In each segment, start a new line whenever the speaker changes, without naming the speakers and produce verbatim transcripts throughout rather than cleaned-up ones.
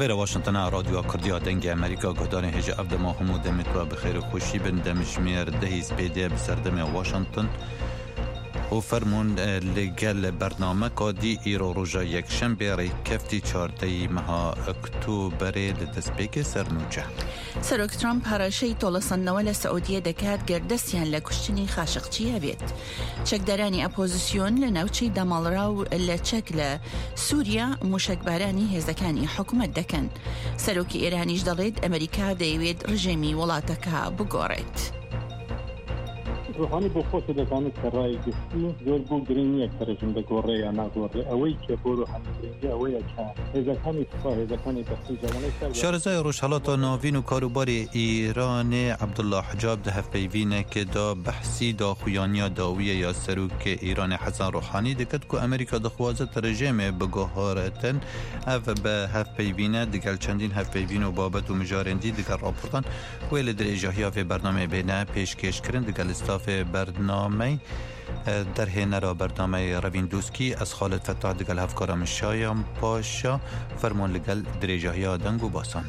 ویرا واشنطن رادیو کردیا دنگ امریکا گهدان هجا افد ما همود متوا بخیر خوشی بندم جمیر دهی سپیده بسردم واشنطن و فرمون لگل برنامه کادی ایرو روژا یک شنبه ری کفتی چارده مها اکتوبر لدسپیک سرنوچه
سروک ترامپ هراشی طولسانوال سعودیه دکات گردسیان لکشتنی خاشقچیه بید. چکدارانی اپوزیسیون لنوچی دمالراو لچک لسوریا مشکبارانی هزکانی حکومت دکن. سروکی ایرانیش دلید امریکا دیوید رژیمی ولاتکا بگورید.
روحانی بخواد دکانه سرای دستی زور بود گرینی اکترشون بگوره یا نگوره اوی که برو هم گرینی اوی که هزکانی تفاه هزکانی بخشی جوانه
شارزای روشحالات ناوین و کاروبار ایران عبدالله حجاب ده هفپیوینه که دا بحثی دا خویانیا داویه یا سروک ایران حسن روحانی دکت که امریکا دخوازت رژیم بگوهارتن اف به هفپیوینه دگل چندین هفپیوین و بابت و مجارندی دگل راپورتان ویل در اجاهی ها برنامه بینه پیشکش کرن دگل استاف برنامه در هنرا برنامه روین دوسکی از خالد فتاح دگل هفکارم شایم پاشا فرمان لگل دریجاهی آدنگ و باسان.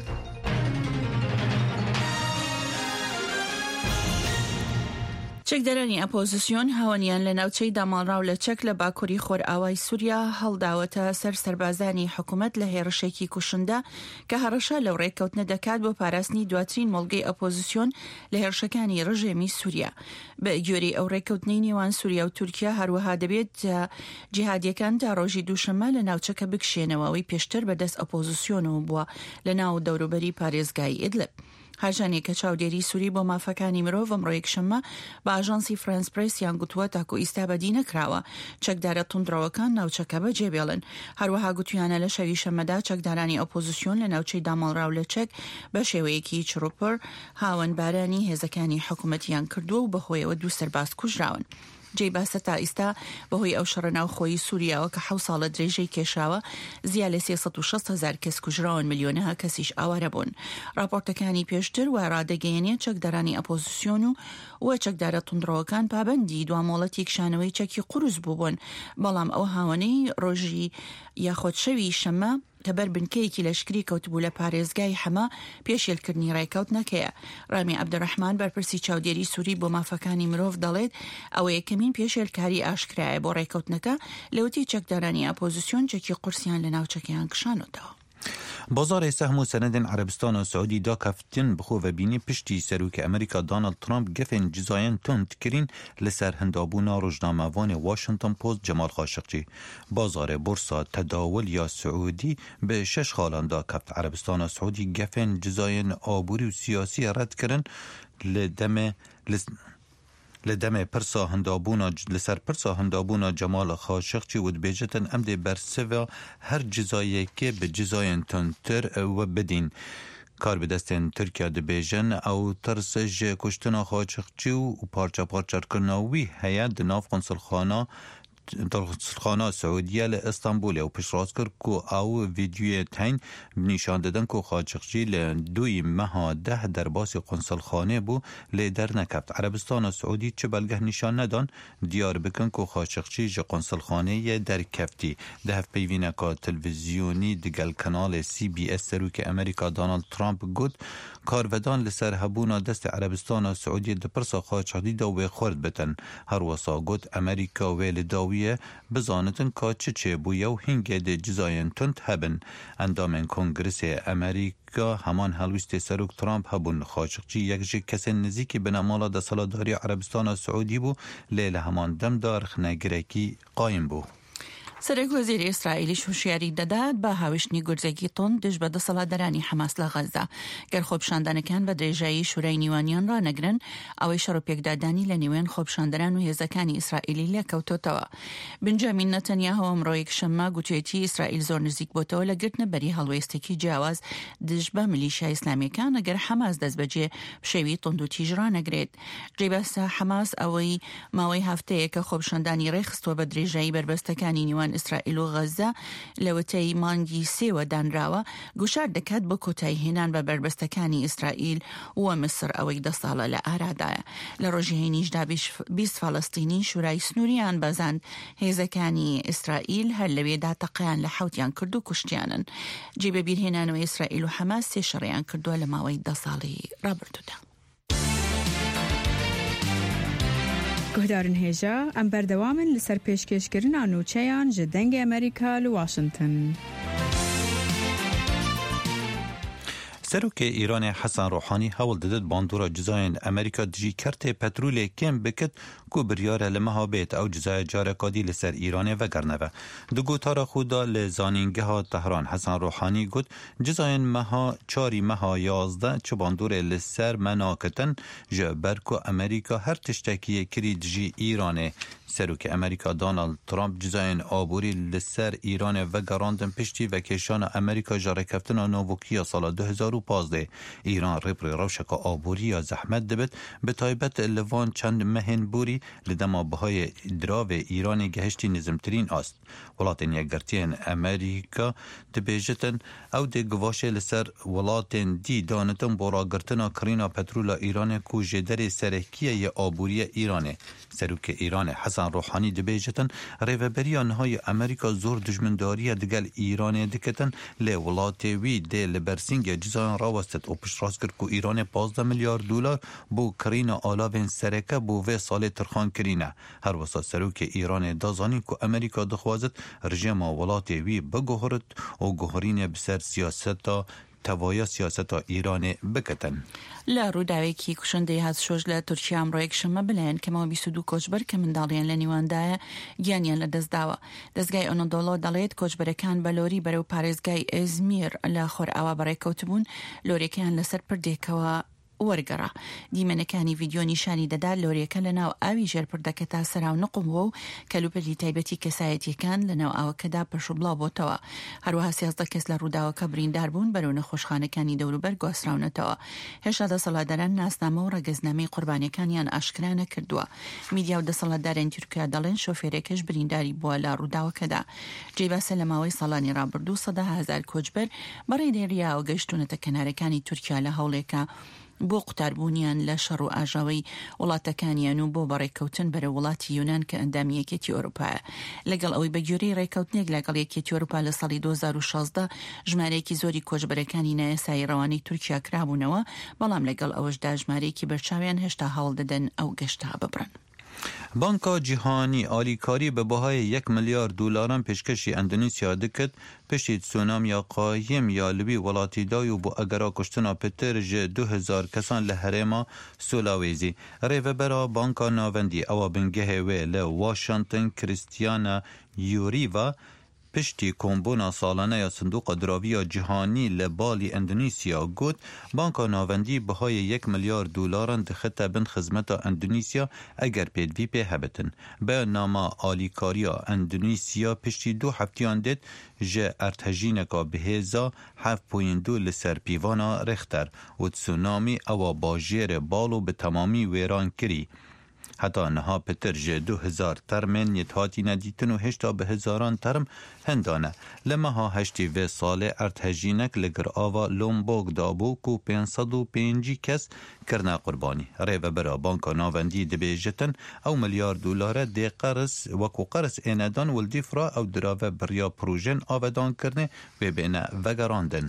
چکدارانی اپوزیسیون هاونیان لناوچەی داماڵراو لە چەک لە باکووری خۆرئاوای سووریا هەڵداوەتە سەر سەربازانی حکوومەت لە هێرشێکی کوشندا کە هەڕەشە لەو ڕێککەوتنە دەکات بۆ پاراستنی دواترین مۆڵگەی ئەپۆزیسیۆن لە هێرشەکانی ڕژێمی سووریا. بە گوێرەی ئەو ڕێککەوتنەی نێوان سووریا و تورکیا هەروەها دەبێت جیهادیەکان تا ڕۆژی دووشەممە لە ناوچەکە بکشێنەوەی پێشتر بەدەست ئەپۆزیسیۆنەوە بووە لە ناو دەوروبەری پارێزگای ئیدلب. هاژانێک کە چاودێری سووری بۆ مافەکانی مرۆڤ ئەمڕۆ یەکشەممە بە ئاژانسی فرانس پرێس یان گوتووە تاکو ئیستا بەدی نەکراوە چەکدارە توندڕەوەکان ناوچەکە بەجێبێڵن. هەروەها گوتویانە لە شەوی شەممەدا چەکدارانی ئۆپۆزیسیۆن لە ناوچەی داماڵراو لە چەک بە شێوەیەکی چڕوپڕ هاوەنبارانی هێزەکانی حکوومەتیان کردووە و بەهۆیەوە دوو سەرباز کوژراون. جێی باسە تا ئیستا بەهۆی ئەو شەڕەناو خۆی سووریاوە کە حەوت ساڵە درێژەی کێشاوە زیاد لە سێسەد و شەست هەزار کەس کوژراون ملیۆنەها کەسیش ئاوارە بوون. راپۆرتەکانی پێشتر و ڕادەگەیەنێت چەکدارانی ئەپۆزیسیۆن و وە چەکدارە توندڕەوەکان پابەندی دوامۆڵەتی کشانەوەی چەکی قورس بووبوون بەڵام ئەو هاوانەی ڕۆژی یاخۆت شەوی شەممە کە بەر بنکەیەکی لەشکری کەوتبوو لە پارێزگای حەما پێشێلکردنی ڕێکەوتنەکەیە. ڕامی عەبدوڕەحمان بەرپرسی چاودێری سووری بۆ مافەکانی مرۆڤ دەڵێت ئەوە یەکەمین پێشێلکاری ئاشکرایە بۆ ڕێکەوتنەکە لەوتی چەکدارانی ئاپۆزیسیۆن چەکی قورسیان لە ناوچەکەیان کشانەوە.
بازار سهم و سند عربستان و سعودی دا کفتن بخو و بینی پشتی سروک امریکا دانالد ترامپ گفن جزاین تند کرین لسر هندابونا روزنامه‌وان واشنطن پست جمال خاشقچی. بازار بورصا تداول یا سعودی به شش خالان دا کفت عربستان و سعودی گفن جزاین آبوری و سیاسی رد کرن لدم لس لدم پرسا هندابونا لسر پرسا هندابونا جمال خاشقچی ود بیجتن امد برسوا هر جزایی که به جزاین تنتر و بدین کار به دستن ترکیه ده بیجن او ترسج کشتنا خاشقچی و پارچه پارچه کرناوی هیاد ناف قنصلخانه خانه سعودیه ل استانبول او پیشراز کرد که او ویدیو تین نشان دادن که خاشقچی ل دوی ماه ده در باسی قنصلخانه بو ل در نکفت. عربستان و سعودی چه بلگه نشان ندان دیار بکن که خاشقچی ج قنصلخانه در کفتی. ده پیوینه که تلویزیونی دگل کانال سی بی اس سروک امریکا دانالد ترامپ گفت کارودان لسر هبونا دست عربستان و سعودی ده پرسا خاشقچی دو خورد بتن. هر وسا گفت امریکا ویل داوی بزانتن که چه چه بویا و هنگه ده جزاین تند هبن. اندامن کنگرس امریکا همان هلوست سروک ترامپ هبون. خاشقچی یک جه کسی نزیکی بنامالا ده سالاداری عربستان و سعودی بو لیل همان دم دار خنگرکی قایم بو.
سەرۆک وەزیری ئیسرائیلیش هوشیاری دەدات بە هاوشنی گورجێکی تۆن دژ بە دەسەڵاتدارانی حەماس لە غەزا گەر خۆپیشاندانەکان بە درێژایی شورای نیوانیان ڕانەگرن ئەوەی شەڕ و پێکدادانی لە نێوێن خۆپیشاندەران و هێزەکانی ئیسرائیلی لێکەوتۆتەوە. بنجامین نەتەنیاهو ئەمڕۆ یەکشەممە گوتوێتی ئیسرائیل زۆر نزیک بۆتەوە لە گرتنەبەری هەڵوێستێکی جیاواز دژ بە میلیشیای ئیسلامیەکان ئەگەر حەماس دەستبەجێ شێوی تۆند و تیژ ڕانەگرێت. جێبەستە حەماس ئەوەی ماوەی هەفتەیە کە خۆپیشاندانی ڕێخستووە بە درێژایی بربەستەکانی نیوان ئیسرائیل و غەزە لەوەتەی مانگی سێوە دانراوە گوشار دەکات بۆ کۆتایی هێنان بە بربەستەکانی ئیسرائیل و مصر ئەوەی دە ساڵە لە ئارادایە. لە ڕۆژی هەینیشدا بیست فەڵەستینی شورای سنووریان بەزاند هێزەکانی ئیسرائیل هەر لەوێدا تەقەیان لە حوتیان کرد و کوشتیانن. جێبە بیرهێنانەوە ئیسرائیل و حەماس سێ شەڕیان کردووە لە ماوەی دە ساڵی ڕابردوودا.
گهدارن هێژە ئەم بەردەوامن لەسەر پێشکەشکردنا نوچەیان ji dengê Amerîka li Washington.
سەرۆکێ ئیرانê Hesan Rohanî hewl didit bandora cizayên Amerîka dijî kertê petrolê kêm bikit ku biryare li meha bêt ew cizaya carekadî li ser Îranê vegernive. Di gotara xwe da li zanîngeha Tehran Hesan Rohanî got cizayên meha çarî meha yazdeh çi bandorê li ser me nakitin ji ber ku Amerîka her tiştekî yê kirî dijî Îranê. Serokê Amerîka Donald Trump cizayên aborî li ser Îranê vegerandin piştî vekeşana Amerîka ji rêkeftina navokîya sala du hezar û pazdeh. Îran rêpirê rewşeka aboriya zehmet dibit bi taybet li van çend mehên borî li dema bihayê diravê Îranê gehiştî nizmtirîn ast. Welatên yekgertiyên Amerîka dibêjitin ew dê givaşê li ser welatên dî danitin bo ragirtina kirîna petrola Îranê ku ji derê serekiyê aboriya Îranê. Serokê Îranê Hesan Rohanî dibêjitin rêveberiya nihayê Amerîka zor dijmindariya digel Îranê dikitin lê welatê wî dê li bersîngê cizayan rawestit û piştrast kir ku Îranê pazdeh milyar dolar bo kirîna alavên sereke bo vê salê tirxan kirîne. Her wisa serokê Îranê dazanîn ku Amerîka dixwazit rejima welatê wî biguhirit û guhirînê bi ser siyaseta تەوایە سیاسەتا ئیرانê بکەتن.
لە ڕووداوێکی کوشندەی هاتشۆش لە تورکیا ئەمڕۆ یەکشەممە بڵێن کەمەوە بیست و دوو کۆچبەر کە منداڵیان لە نیواندایە گیانیان لە دەستداوە. دەستگای ئۆنۆدۆڵۆ دەڵێت کۆچبەرەکان بە لۆری بەرەو پارێزگای ئێزمیر لە خۆرئاوا بەڕێکەوتبوون لۆریەکەیان لەسەر پردێکەوە وەرگەڕا. دیمەنەکانی ڤیدیۆ نیشانی دەدا لۆریەکە لە ناو ئاوی ژێرپردەکە تا سەراو نقمەوە و کەلوپەلی تایبەتی کەسایەتیەکان لە ناو ئاوەکەدا پەشوبڵاو بۆتەوە. هەروەها سیازدە کەس لە ڕووداوەکە بریندار بوون بەرەو نەخۆشخانەکانی دەوروبەر گواستراونەتەوە. هێشتا دەسەڵاتداران ناسنامە و ڕێگەزنامەی قوربانیەکانیان ئاشکرا نەکردووە. میدیا و دەسەڵاتداران تورکیا دەڵێن شۆفێرێکەش برینداری بووە لە ڕووداوەکەدا. جێباسە لە ماوەی ساڵانی ڕابردوو سەدا هەزار کۆچبەر بەڕێ دێریاوە گەیشتونەتە کەنارەکانی تورکیا لە هەوڵێکە بۆ قوتاربوونیان لە شەڕ و ئاژاوی وڵاتەکانیان و بۆ بەڕێکەوتن بەرە وڵاتی یونان کە ئەندامی یەکێتی ئەوروپایە. لەگەڵ ئەوەی بەگوێرەی ڕێکەوتنێک لەگەڵ یەکێتی ئەوروپا لە ساڵی دوو هەزار و شازدە ژمارەیەکی زۆری کۆچبەرەکانی نایەسایی ڕەوانەی تورکیا کرابوونەوە، بەڵام لەگەڵ ئەوەشدا ژمارەیەکی بەرچاویان هێشتا هەوڵ دەدەن ئەو گەشتا ببڕن.
بانکا جیهانی آلیکاری به بهای یک میلیارد دلاران پیشکشی اندونزیا دکت پشت تسونامی قایم یا لبی ولاتی دایو بو اگرا کشتنا پتر جه دو هزار کسان لحرما سولاویزی. ریو برا بانکا ناوندی او بنگه وی لواشنطن کریستیانا یوریوا پشتی کمبونا سالانه یا صندوق دراوی جهانی لبالی اندونیسیا گوت بانکا ناوندی بهای یک میلیارد دلاران دخته بن خدمت اندونیسیا اگر پید وی پی هبتن. به نام آلیکاریا اندونیسیا پشتی دو هفتیان دید جه ارتجینکا بهزا هفت پوین دو لسر پیوانا رختر و تسونامی او باجیر بالو به تمامی ویران کری. حتی نها پتر جه دو هزار ترمن یتهاتی ندیتن و هشتا به هزاران ترم هندانه. لما ها هشتی و سال ارتجینک لگر آوا لومبوگ دابو کو پینصد و پینجی کس کرنا قربانی. ریو برا بانکا ناوندی دبیجتن او میلیارد دلار دی قرص وکو قرص ایندان والدیفرا او دراوه بریا پروژن آودان کرنه و بینه وگراندن.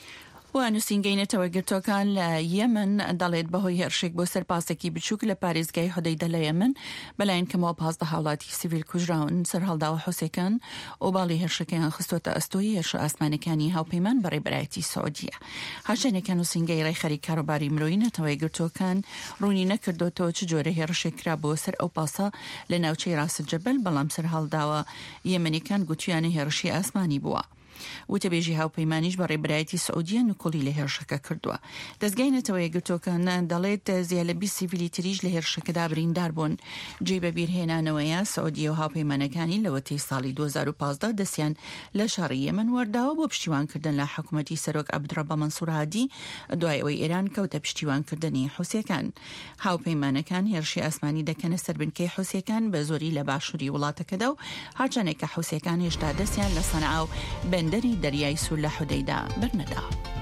و نووسینگەینەتەوە گرتوەکان لە یەمن دەڵێت بەهۆی هێرشێک بۆ سەرپاسێکی بچووک لە پارێزگای هۆدەیدە لە یەمن بەلایەن کەمەوە پازدە هاوڵاتی سیڤیل کوژراون سەر هەڵداوە حوسێکان و باڵی هێرشەکەیان خستوەتە ئەستۆی هێرشە ئاسمانەکانی هاوپەیمان بەڕێبەرایەتی سعودیە. هاوشێنێکە نووسینگەی ڕێخەری کاروباری مرۆیی نەتەوەی گرتوەکان ڕوونی نەکردوەوە چ جۆرە هێرشێک کرا بۆ سەر ئەو پاسە لە ناوچەی ڕاست جەبەل، بەڵام سەر هەڵداوە یەمەنیەکان گوتیانە هێرشی ئاسمانی بووە. وتبێژی هاوپەیمانیش بە ڕێبرایەتی سعودیە نکۆڵی لە هێرشەکە کردووە. دەستگای یەکگرتووەکانە دەڵێت زیاد لە بیست سیڤیلی تریش لە هێرشەکەدا بریندار بوون. جێ بە بیرهێنانەوەیە سعودیە و هاوپەیمانەکانی لە وەتەی ساڵی دوو هەزار و پانزدە دەستیان لە شاری یەمەن وەرداوە بۆ پشتیوانکردن لە حکوومەتی سەرۆک عەبدوڕەبە مەنسوور هادی دوای ئەوەی ئێران کەوتە پشتیوانکردنی حوسیەکان. هاوپەیمانەکان هێرشی ئاسمانی دەکەنە سەربنکەی حوسیەکان بە زۆری لە باشووری وڵاتەکەدا و هەرچەندێک کە حوسیەکان هێشتا دەستیان لە سەنعا و بەندەری دەریای سوور لە حودەیدا بەرنەدا.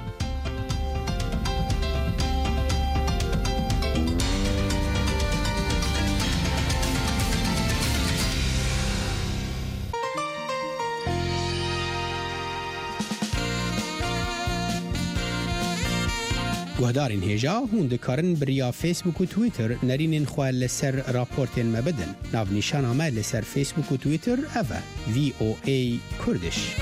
گوهدارین هێژا هون دکارن بریا فیسبوک و تویتر نرینین خواه لسر راپورتین مبدن. ناو نیشان همه لسر فیسبوک و تویتر اوه وی او ای کردش.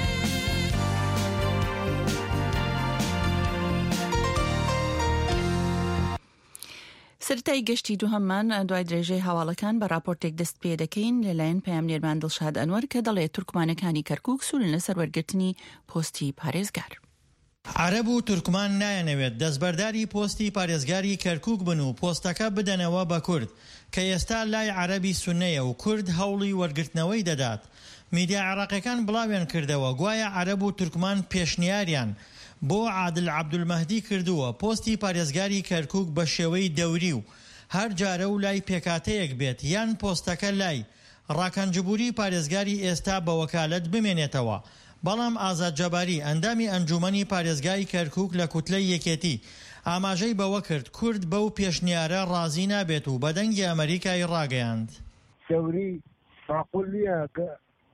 سەرەتای گەشتی دووهەممان دوای درێژەی هەواڵەکان بە راپۆرتێک دەست پێ دەکەین لەلایەن پەیامنێرمان دڵشاد ئەنوەر کە دەڵێت تورکمانەکانی کەرکووک سوورن لەسەر وەرگرتنی پۆستی پارێزگار.
عەرەب و تورکمان نایەنەوێت دەستبەرداری پۆستی پارێزگاری کەرکووک بن و پۆستەکە بدەنەوە بە کورد کە ئێستا لای عەرەبی سوننەیە و کورد هەوڵی وەرگرتنەوەی دەدات. میدیا عێراقیەکان بڵاویان کردەوە گوایە عەرەب و تورکمان پێشنیاریان بۆ عادل عەبدولمەهدی کردووە پۆستی پارێزگاری کەرکووک بە شێوەی دەوری و هەر جارە و لای پێکاتەیەک بێت یان پۆستەکە لای ڕاکەنجبووری پارێزگاری ئێستا بە وەکالەت بمێنێتەوە. بەڵام ئازاد جەباری ئەندامی ئەنجومەنی پارێزگای کەرکووک لە کوتلەی یەکێتی ئاماژەی بەوە کرد کورد بەو پێشنیارە ڕازی نابێت و بەدەنگی ئەمریکای ڕاگەیاند.
سەوری معقول نییە کە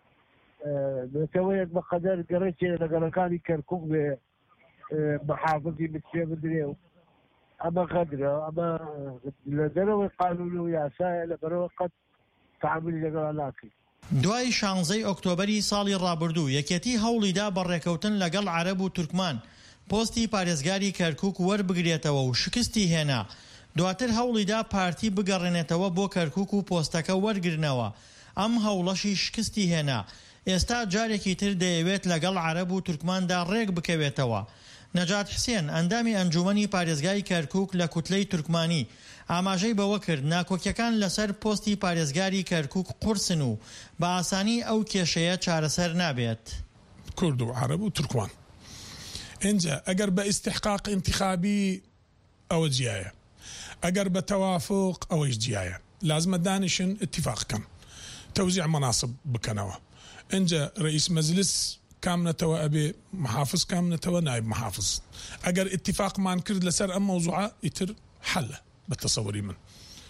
نەتەوەیەک بەقەدەر گەڕێکێ لەگەڵەکانی کەرکووک بێ محافظی بچێ بدرێ و ئەمە غەدرە ئەمە لە دەرەوەی قانون و یاسایە لەبەرەوە قەت تعاملی لەگەڵ ناکەین.
دوای شانزەی ئۆکتۆبەری ساڵی ڕابردوو یەکێتی هەوڵیدا بەڕێکەوتن لەگەڵ عەرەب و تورکمان پۆستی پارێزگاری کەرکووک وەربگرێتەوە و شکستی هێنا. دواتر هەوڵیدا پارتی بگەڕێنێتەوە بۆ کەرکووک و پۆستەکە وەرگرنەوە. ئەم هەوڵەشی شکستی هێنا. ئێستا جارێکی تر دەیەوێت لەگەڵ عەرەب و تورکماندا ڕێک بکەوێتەوە. نەجات حسێن ئەندامی ئەنجومەنی پارێزگای کەرکووک لە کوتلەی تورکمانی ئاماژەی بەوە کرد ناکۆکیەکان لەسەر پۆستی پارێزگاری کەرکووک قورسن و بە ئاسانی ئەو کێشەیە چارەسەر نابێت.
کورد و عەرەب و تورکمان اینجا ئەگەر بە ئیستحقاق انتخابی ئەوە جیایە، ئەگەر بە تەوافق ئەوەش جیایە. لازمە دانیشن اتفاق بکەن، تەوزیع مەناسب بکەنەوە. اینجا ڕئیس مەجلس کامنەتەوە ئەبێ محافظ کامنەتەوە نایب محافظ. ئەگەر اتفاقمان کرد لەسەر ئەم مەوزوعە ئیتر حەلە بەتەسەوری من.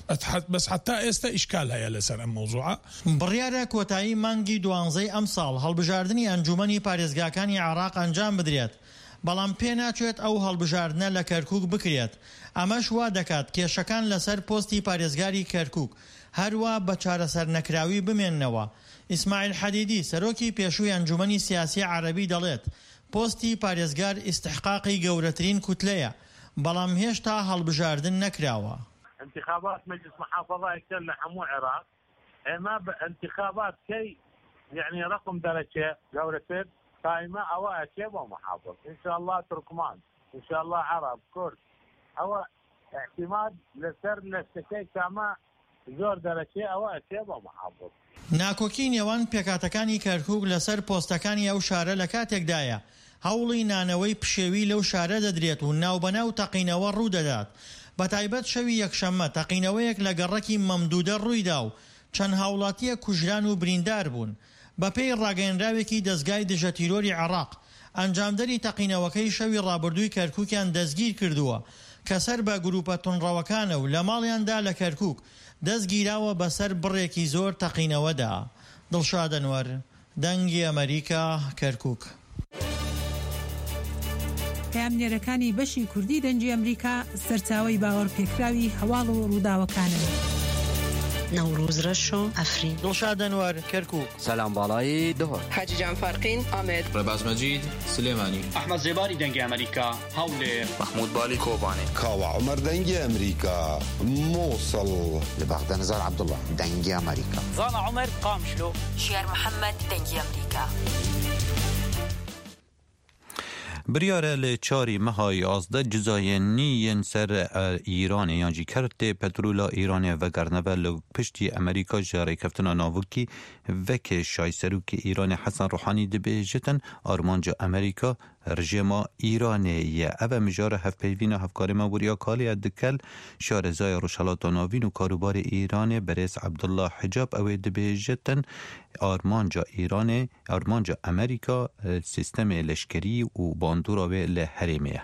بەس حتا ئێستا ئیشکال هەیە لەسەر ئەم مەوزوعە.
بڕیارە کۆتایی مانگی دوانزەی ئەم ساڵ هەڵبژاردننی ئەنجومەنی پارێزگاکانی عێراق ئەنجام بدرێت، بەڵام پێ ناچێت ئەو هەڵبژاردنە لە کەرکووک بکرێت. ئەمەش وا دەکات کێشەکان لەسەر پۆستی پارێزگاری کەرکووک هەروە بە چارەسەر نەکراوی بمێننەوە. ئیسماعیل حەدیدی سەرۆکی پێشووی ئەنجومەنی سیاسی عەرەبی دەڵێت پۆستی پارێزگار ئیستحقاقی گەورەترین کوتلەیە، بەڵام هێشتا هەڵبژاردن نەکراوە.
انتخابات مجلس محافظة يكتل لحمو عراق اما بانتخابات كي يعني رقم درجة جورتين قائمة او اكيب ومحافظ ان شاء الله تركمان ان شاء الله عرب كرد او اعتماد لسر لستكي كما زور درجة او اكيب ومحافظ.
ناکۆکی نێوان پێکاتەکانی کەرکووک لەسەر پۆستەکانی ئەو شارە لە کاتێکدایە هەوڵی نانەوەی پشێوی لەو شارە دەدرێت و ناوبەناو تەقینەوە ڕوودەدات. بەتایبەت شەوی یەکشەممە تەقینەوەیەک لە گەڕەکی مەمدودە ڕوویدا و چەند هاوڵاتیە کوژران و بریندار بوون. بەپێی ڕاگەیەنراوێکی دەستگای دژە تیرۆری عێراق ئەنجامدەری تەقینەوەکەی شەوی ڕابردووی کەرکووکیان دەستگیر کردووە کە سەر بە گروپە تونڕەوەکانە و لە ماڵیاندا لە کەرکووک دەستگیراوە بەسەر بڕێکی زۆر تەقینەوەدا. دڵشاد ئەنوەر، دەنگی ئەمریکا، کەرکووک.
پەیامنێرەکانی بەشی کوردی دەنگی ئەمریکا سەرچاوەی باوەڕ پێکراوی هەواڵ و ڕووداوەکانن.
نوروز رشو افرین.
دڵشاد ئەنوەر، کەرکووک.
سەلام باڵایی دهۆر.
حاجی جان فارقین ئامێد.
ڕێباز مەجید سلێمانی.
ئەحمەد زێباری دەنگی ئەمریکا هەولێر.
محمود بالی کۆبانێ.
کاوە عومەر دەنگی ئەمریکا مووسڵ.
لە بەغدە نزار عەبدوڵڵا دەنگی ئەمریکا.
زانا عومەر قامشلۆ.
شێر محەممەد دەنگی ئەمریکا.
بریاره لچاری مها یازده جزاینی سر ایران یانجی کرده پترولا ایران و گرنوه لپشتی امریکا جاره کفتنا ناوکی وک شایسروک ایران حسن روحانی دبیجتن آرمانجا امریکا رژیما ایرانی او مجار هف پیوین هفکار موریا کالی دکل شارزای روشالات ناوین و کاروبار ایران برس عبدالله حجاب او دبیجتن آرمانجا ایران آرمانجا امریکا سیستم لشکری و باندورا به لحریمیه.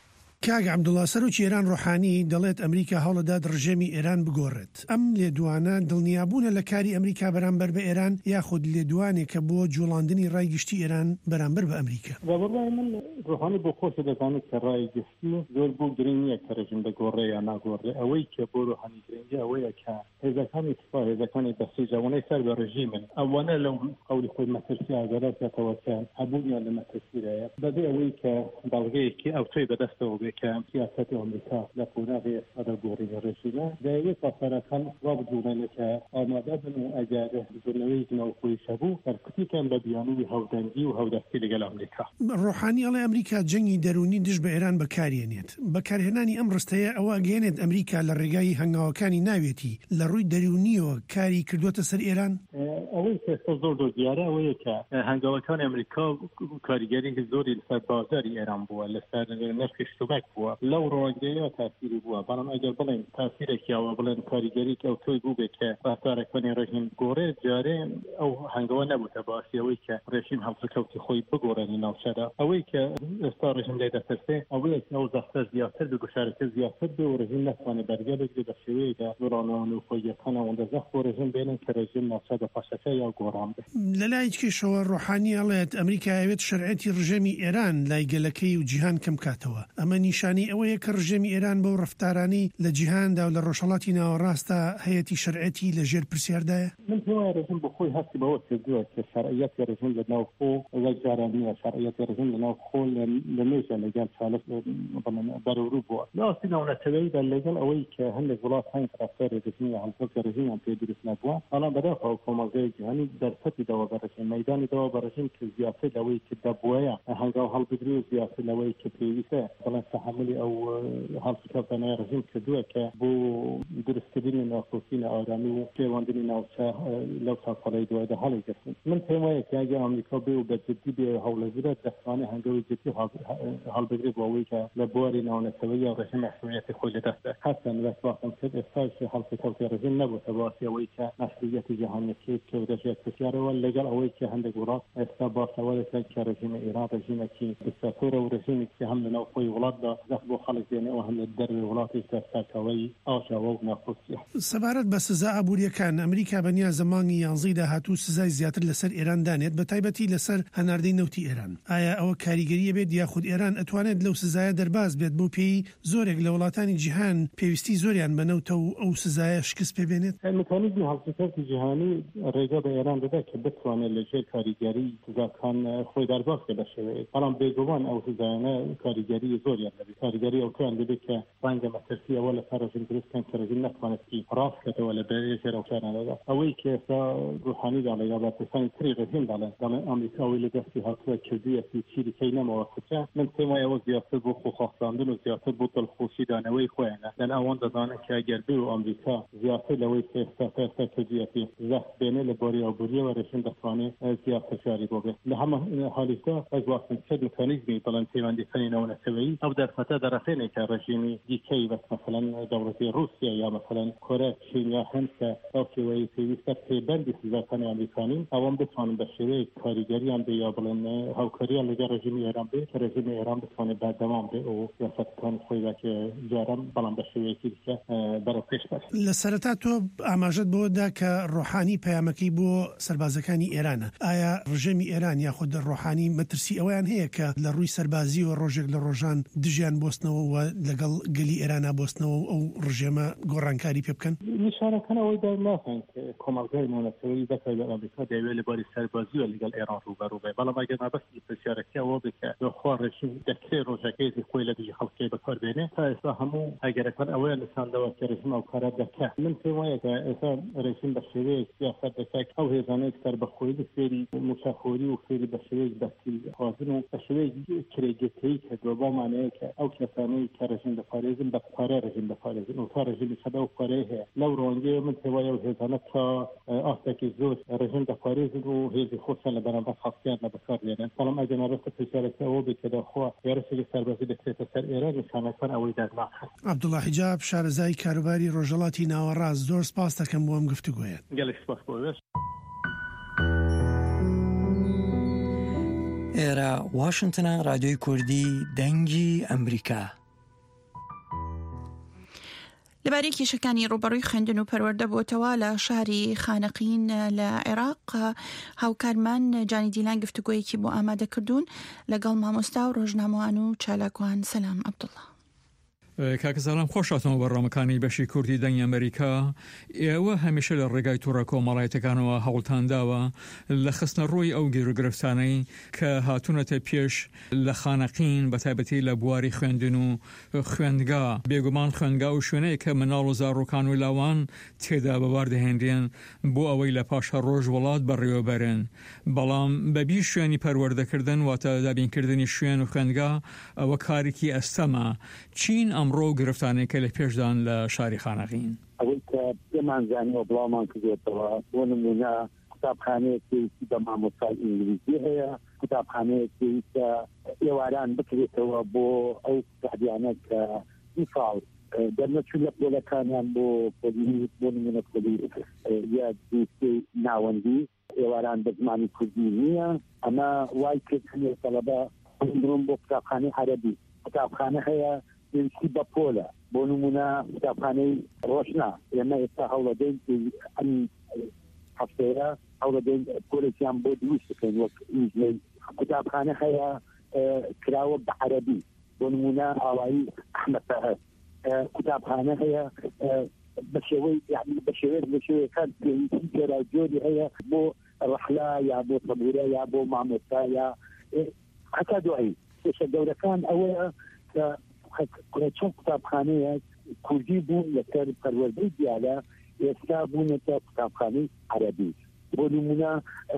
کاگ عبدالله سەرۆکی ئێران ڕۆحانی دەڵێت ئەمریکا هەوڵەدات ڕژێمی ئێران بگۆڕێت. ئەم لێدوانە دڵنیابوونە لە کاری ئەمریکا بەرامبەر بە ئێران یاخود لێدوانێک کە بۆ جوڵاندنی ڕایگشتی ئێران بەرامبەر بە ئەمریکا.
بەڕای من ڕۆحانی بۆ خۆش دەزانێت کە ڕایگشتی زۆر بۆ گرنگ نییە کە ڕژیم بگۆڕێ یا ناگۆڕێ. ئەوەی کە بۆ ڕۆحانی گرنگی ئەوەیە کە هێزەکانی سوپا هێزەکانی بەسیجەوەی سەر بە ڕژیمن ئەوانە لەو قەولی خۆی مەترسی ئاگەراتەوە کە هەبوونیان لە مەترسیرەیە بەبێ ئەوەی کە بەڵگەیەکی ئەو تۆی بەدەستەوە بێ کە سیاست ئەمریکا لە قۆناغی ئەدا گۆڕینی ڕژیمە دەیەوێت سەفەرەکان وا بجوڵێنێت کە ئامادە بن و ئەگەر بجوڵنەوەی ناوخۆیی هەبوو سەرکوتیکان بە بیانووی هەودەنگی و هەودەستی لەگەڵ ئەمریکا.
ڕۆحانی ئەڵێ ئەمریکا جەنگی دەرونی دژ بە ئێران بەکارێنێت. بەکارهێنانی ئەم ڕستەیە ئەوە گەێنێت ئەمریکا لە ڕێگای هەنگاوەکانی ناوێتی لە ڕووی دەرونیەوە کاری کردووەتە سەر ئێران.
ئەوەی ئێستا زۆر زۆر دیارە ئەوەیە کە هەنگاوەکانی ئەمریکا کاریگەری زۆری لەسەر بازاری ئێران بووە لەسەر نرخی شتومەک بووە لەو ڕۆنگەیە تاسیری بووە بەڵام ئەگەر بڵێن تاسیرێکیەوە بڵێن کاریگەری کە ئەو تۆی بوو بێت کە ڕفتارەکانی ڕژیم گۆڕێ جارێ ئەو هەنگاوە نەبووتە باسی ئەوەی کە ڕێژیم هەڵسەکەوتی خۆی بگۆڕێنی ناوچەدا ئەوەی کە ئێستا ڕژیم لێ دەسەرسێ ئەوەیە کە ئەو زەختە زیاتر بێ گوشارەکە زیاتر بێ و ڕژیم نەتوانێت بەرگەلێک بە شێوەیەدا زۆرانەوە و خۆیەکانە ئەوەندە زەخت بۆ ڕژیم بێنن کە ڕژیم ناوچەدا پاشەکە یا گۆڕان بێت.
لە لای کێشەوە ڕۆحانی ئەڵێت ئەمریکا ئەوێت شەرعەتی ڕژێمی ئێران لای گەلەکەی و جیهان کەم کاتەوە. ئەمە نیشانی ئەوەیە کە ڕژێمی ئێران بەو ڕفتارانی لە جیهاندا و لە ڕۆژهەڵاتی ناوەڕاستە هەیەی شەرعەتی لە ژێر پرسیاردایە.
من پێوایە ڕژیم بە خۆی هەستی بەوە کردووە کە شەرعەتی ڕژیم لە ناوخۆ وەک جاران نییە شەرعەتی ڕژیم لە ناوخۆ لە مێژە لەگەڵ چالش بەرەوروو بووە. لاسی ناونەتەوەیدا لەگەڵ ئەوەی کە هەندێک وڵات هەین ڕفتاری ڕژیمی هەڵسەکە ڕژیمیان پێ دروست نەبووە بەڵام بەداخەوە کۆمەڵگەی جیهانی دەرفەتی دەوە بە ڕژیم مەیدانی دەوە بە ڕژیم کە زیاتر لەوەی کە دەبووەیە هەنگاو هەڵبگری و زیاتر لەوەی کە پێویستە بەڵام تەحملی ئەو هەڵسەکەوتنەوەی ڕژیم کردووە کە بۆ دروستکردنی ناخۆشینە ئارامی و پەیوەندی ناوچە لەو ساڵەی دوایدا هەڵی گرتن. من پێم وایە کە ئەگەر ئەمریکا بێ و بە جددی بێ هەوڵەگرێت دەتوانێت هەنگاوی جددی هەڵبگرێت بۆ ئەوەی کە لە بواری ناونەتەوەی یا ڕژیم مەسئولیەتی خۆی لەدەستە هەستن لە سواقم کرد ئێستاش هەڵسەکەوتی ڕژیم نەبووتە باسی ئەوەی کە مەسئولیەتی جیهانیەتی کە دەژێت پرسیارەوە لەگەڵ ئەوەی کە هەندێک وڵات ئێستا باسەوە دەکەن کە ڕژیمی ئێران ڕژیمێکی دیکتاتۆرە و ڕژیمێکی هەم لە ناو خۆی وڵاتدا زەخت بۆ خەڵک دێنێەوە هەم لە دەروی وڵاتی سەرساکەوەی ئاژاوە و ناخۆشیە.
سەبارەت بە سزا ئابوووریەکان ئەمریکا بەنیا زەمانی یانزەیدا هاتوو سزای زیاتر لەسەر ئێران دانێت بە تایبەتی لەسەر هەناردەی نەوتی ئێران. ئایا ئەوە کاریگەریە بێت یاخود ئێران ئەتوانێت لەو سزایە دەرباز بێت بۆ پێی زۆرێک لە وڵاتانی جیهان پێویستی زۆریان بەنەوتە و ئەو سزایە شکست پێبێنێت؟
مکانیزمی هەڵسەکەوتی جیهانی ڕێگا بە ئێران دەدات کە بتوانێت لەژێر کاریگەری سزاکان خۆی دەرباز بکە بە شێوەیەک بەڵام بێگومان ئەو سزایانە کاریگەری زۆریان دەبێت کاریگەری ئەوتوان دەبێت کە ڕەنگە مەترسی ئەوە لە سەر ڕژیم دروستکەن کە ڕژیم نەتوانێتی ڕاستکەوە لە بەژێر ئەوشارانەدا ئەوەی کە ئێستا ڕوحانی داڵێ یا بەپرسانی تری ڕژیم داڵێن دەڵێن ئەمریکاوی لە دەستی هاتووە کردوویەتی چیرکەی نەمەوە کچە من پێم وایە ئەوە زیاتر بۆ خۆخواستاندن و زیاتر بۆ دڵخۆشی دانەوەی خۆیانە لەن ئەوان دەزانن کە ئەگەر بێ و ئەمریکا زیاتر لەوەی کە ئێستا ئێستا کردوویەتی زەخت بێنێ لە بۆری ئابووریەوە ڕژیم دەتوانێت زیاتر جاری بۆ بێت لە هەمە حالیشدا ئەگواستن کرد مکانیزمی بەڵام پەیوەندیکردنی ناونەتەوەیی ئەو دەرفەتە دەرەخێنێت کە ڕژیمی دیکەی بەس مثلا دەوڵەتی رووسیا یا مثلا کۆرە چین یا هەند کە ئەو شێوەیە پێویستە پەیبەندی سزاکانی ئەمریکانی ئەوان بتوانن بە شێوەیە کاریگەریان بێ یا بڵێن هاوکاریان لەگەڵ ڕژیمی ئێران بێ کە ڕژیمی ئێران بتوانێت بەردەوام بێ و سیاسەتەکانی خۆی بەکە جاران بەڵام بە شێوەیەکی دیکە بەرەو پێش بێت.
لە سەرەتا تۆ ئاماژەت بۆدا کە ڕۆحانی پەیامەکەی بۆ سەربازەکانی ئێرانە. ئایا ڕژێمی ئێران یاخود ڕۆحانی مەترسی ئەویان هەیە کە لە ڕووی سەربازی و ڕۆژێک لە ڕۆژان دژ دژیان بۆستنەوە و لەگەڵ گەلی ئێرانە بۆستنەوە ئەو ڕژێمە گۆڕانکاری پێ بکەن
نیشانەکان ئەوەی دەرناکەن کۆمەڵگەی مۆنەتەوەی دەکەوێت لە ئەمریکا دەیەوێت لەباری سەربازیوە لەگەڵ ئێران ڕوبەڕوو بێ بەڵام ئەگەر مەبەستی پرسیارەکە ئەوە بکە خوا ڕێژیم دەکرێت ڕۆژەکەیەکی خۆی لە دژی خەڵکی بەکاربێنێ تا ئێستا هەموو ئەگەرەکان ئەوەیە لەساندەوە کە ڕێژیم ئەو کارە دەکات من پێم وایە کە ئێستا ڕێژیم بە شێوەیەک سیاسەت دەکات ئەو هێزانەی سەربەخۆیی فێری موشەخۆری و فێری بە شێوەیەک بەسیلخوازن و بە شێوەیەک کرێگرتەیی کردووە بۆمانەیە کە ئەو کەسانەی کە ڕێژیم دەپارێزن بە پارە ڕێژیم دەپارێزن و تا ڕێژیمی سەدا و پارەی هەیە لەو ڕۆنگەیە من پێم وایە ئەو هێزانە تا ئاستێکی زۆر ڕێژیم دەپارێزن و هێزی خۆشیان لە بەرامبەر خەڵکیان لە بەکارهێنن بەڵام ئەگەر مەبەستە پرسیارەکە ئەوە بێت کە داخوا یارەسێکی سەربازی دەکرێتە سەر ئێران نیشانەکان ئەوەی دەرناکەن.
عەبدوڵڵا حیجاب شارەزای کاروباری ڕۆژهەڵاتی ناوەڕاست زۆر سپاس دەکەم بۆ ئەم گفتوگۆیە.
گەلێک سپاس بۆ وێش.
ئێرە واشنگتنە رادیۆی کوردی دەنگی ئەمریکا.
لەبارەی کێشەکانی ڕوبەڕووی خوێندن و پەروەردە بۆتەوە لە شاری خانەقین لە عێراق هاوکارمان جانی دیلان گفتوگۆیەکی بۆ ئامادە کردوون لەگەڵ مامۆستا و ڕۆژنامەوان و چالاکوان. سەلام عەبدوڵڵا.
کاکە سەلام خۆشاتەوە بەڕامەکانی بەشی کوردی دەنگی ئەمریکا. ئێوە هەمیشە لە ڕێگای تووڕە کۆمەڵایەتەکانەوە هەوڵتان داوە لە خستنە ڕووی ئەو گیرۆگرفتانەی کە هاتوونەتە پێش لە خانەقین بە تایبەتی لە بواری خوێندن و خوێندگا بێگومان خوێندگا و شوێنەیە کە مناڵ و زاڕوکان و لاوان تێدا بەواردەهێنرێن بۆ ئەوەی لە پاشە ڕۆژ وڵات بەڕێوەبەرن. بەڵام بەبی شوێنی پەروەردەکردن واتە دابینکردنی شوێن و خوێندگا ئەوە کارێکی ئەستەمە. چین ئەمڕۆ گرفتانەی کە لە پێشدان لە شاری خانەقین
ئەوەی کە پێمانزانیەوە بڵاومان کردێتەوە بۆ نمونە قوتابخانەیەکی بە مامۆستای ئینگلیزی هەیە، قوتابخانەیەکی کە ئێواران بکرێتەوە بۆ ئەو قوتابیانە کە میساڵ دەرنەچوو لە پۆلەکانیان بۆ پۆلی بۆ نمونە پۆلی یا دووسێ ناوەندی ئێواران بە زمانی کوردی نییە. ئەمە وای کردنێ تەڵەبە بڕۆن بۆ قوتابخانەی عەرەبی. قوتابخانە هەیە پێویستی بە پۆلە بۆ نمونە قوتابخانەی ڕۆشنا ئێمە ئێستا هەوڵەدەین ئەم هەفتەیە هەوڵەدەین پۆلێکیان بۆ دروست بکەین وەک ئینجلەی. قوتابخانە هەیە کراوە بە عەرەبی بۆ نمونە ئاوایی ئەحمەد فەهەد. قوتابخانە هەیە بە شێوەی یعنی بە شێوەیەک بە شێوەیەکان پێویستی جێراوجۆری هەیە بۆ ڕەحلا یا بۆ تەبورە یا بۆ مامۆستا یا هەتا دوایی. کێشە گەورەکان ئەوەیە کە چەند قوتابخانەیە کوردی بوون لەسەر پەروەردەی دیالە ئێستا بوونەتە قوتابخانەی عەرەبی. بۆ نمونە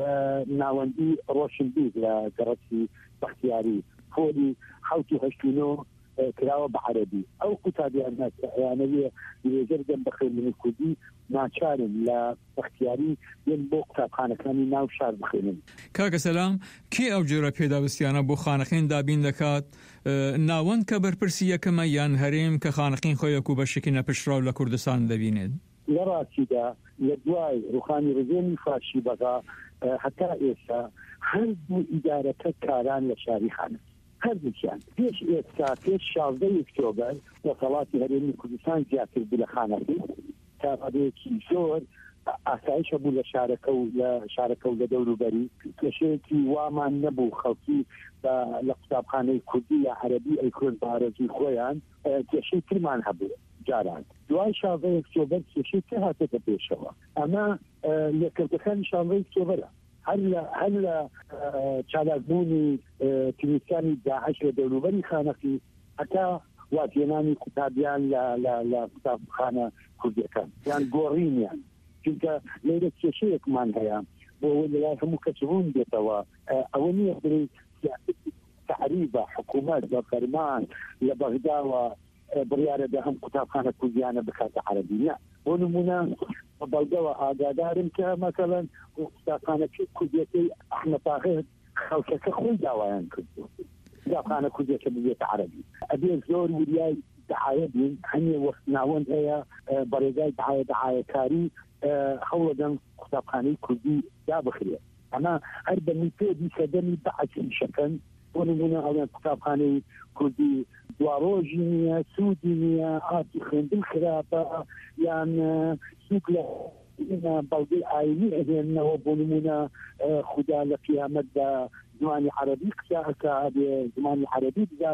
ناوەندی ڕۆشنبیر لە گەڕەکی بەختیاری پۆلی حەوت و هەشتونۆ کراوە بە عەرەبی. ئەو قوتابیان ئەیانەوێ لێژەر دەم بە خوێندنی کوردی ناچارن لە بەختیاری یەن بۆ قوتابخانەکانی ناو شار بخوێنن.
کاکە سەلام کێ ئەو جۆرە پێداویستیانە بۆ خانەقین دابین دەکات؟ ناوەند کە بەرپرسی یەکەمە یان هەرێم کە خانەقین خۆیەک و بەشێکی نەپشراو لە کوردستان دەبینێت؟
لە ڕاستیدا لە دوای ڕوخانی ڕزێنی فاشی بەغا هەتا ئێستا هەردوو ئیدارەکە کاران لە شاری خانە هەردووکیان پێش ئێستا پێش شازدەی ئۆکتۆبەر وەسەڵاتی هەرێمی کوردستان زیاتر بوو لە خانەقین تا ڕادەیەکی زۆر ئاسایش بوو لە شارەکە و لە شارەکە و لە دەوروبەری. کێشەیەکی وامان نەبوو خەڵکی لە قوتابخانەی کوردی یا عەرەبی ئەیکرد بە ئارەزوی خۆیان کێشەی ترمان هەبوو جاران. دوای شازدەی ئۆکتۆبەر کێشەی تر هاتێتە پێشەوە. ئەمە لێکردەکانی شازدەی ئۆکتۆبەرە. هەر لە چالاکبوونی تیرۆریستانی داعش لە دەوروبەری خانەقی هەتا واتێنانی قوتابیان لە قوتابخانە کوردیەکان یان گۆڕینیان. چونکە لێرە کێشەیەکمان هەیە بۆ ئەوەی لەلای هەموو کەس ڕوون بێتەوە ئەوە نییە بڵێ تعریبە حکوومەت بە فەرمان لە بەغداوە بڕیارەدا هەم قوتابخانە کوردیانە بکاتە عەرەبی نیە. بۆ نمونە بەڵگەوە ئاگادارم کە مەسەڵەن قوتابخانەکەی کوردیەکەی ئەحمەد فاغێد خەڵکەکە خۆی داوایان کردو قوتابخانە کوردیەکە ببێتە عەرەبی. ئەبێ زۆر وریای دعایە بین هەنیە وەخت ناوەند هەیە بەڕێگای دعایە دعایەکاری هەوڵەدەن قوتابخانەی کوردی دابخرێت. ئەمە هەر بە میتۆدی سەدەمی بەعەکی شەکەن بۆ نمونە ئەوێن قوتابخانەی کوردی دواڕۆژی نییە سوودی نییە ئاتی خوێندن خراپە یان سوود لە بەڵگەی ئاینی ئەهێننەوە بۆ نمونە خودا لە قیامەتدا زمانی عەرەبی قسە ئەکا بێ زمانی عەرەبی بزانی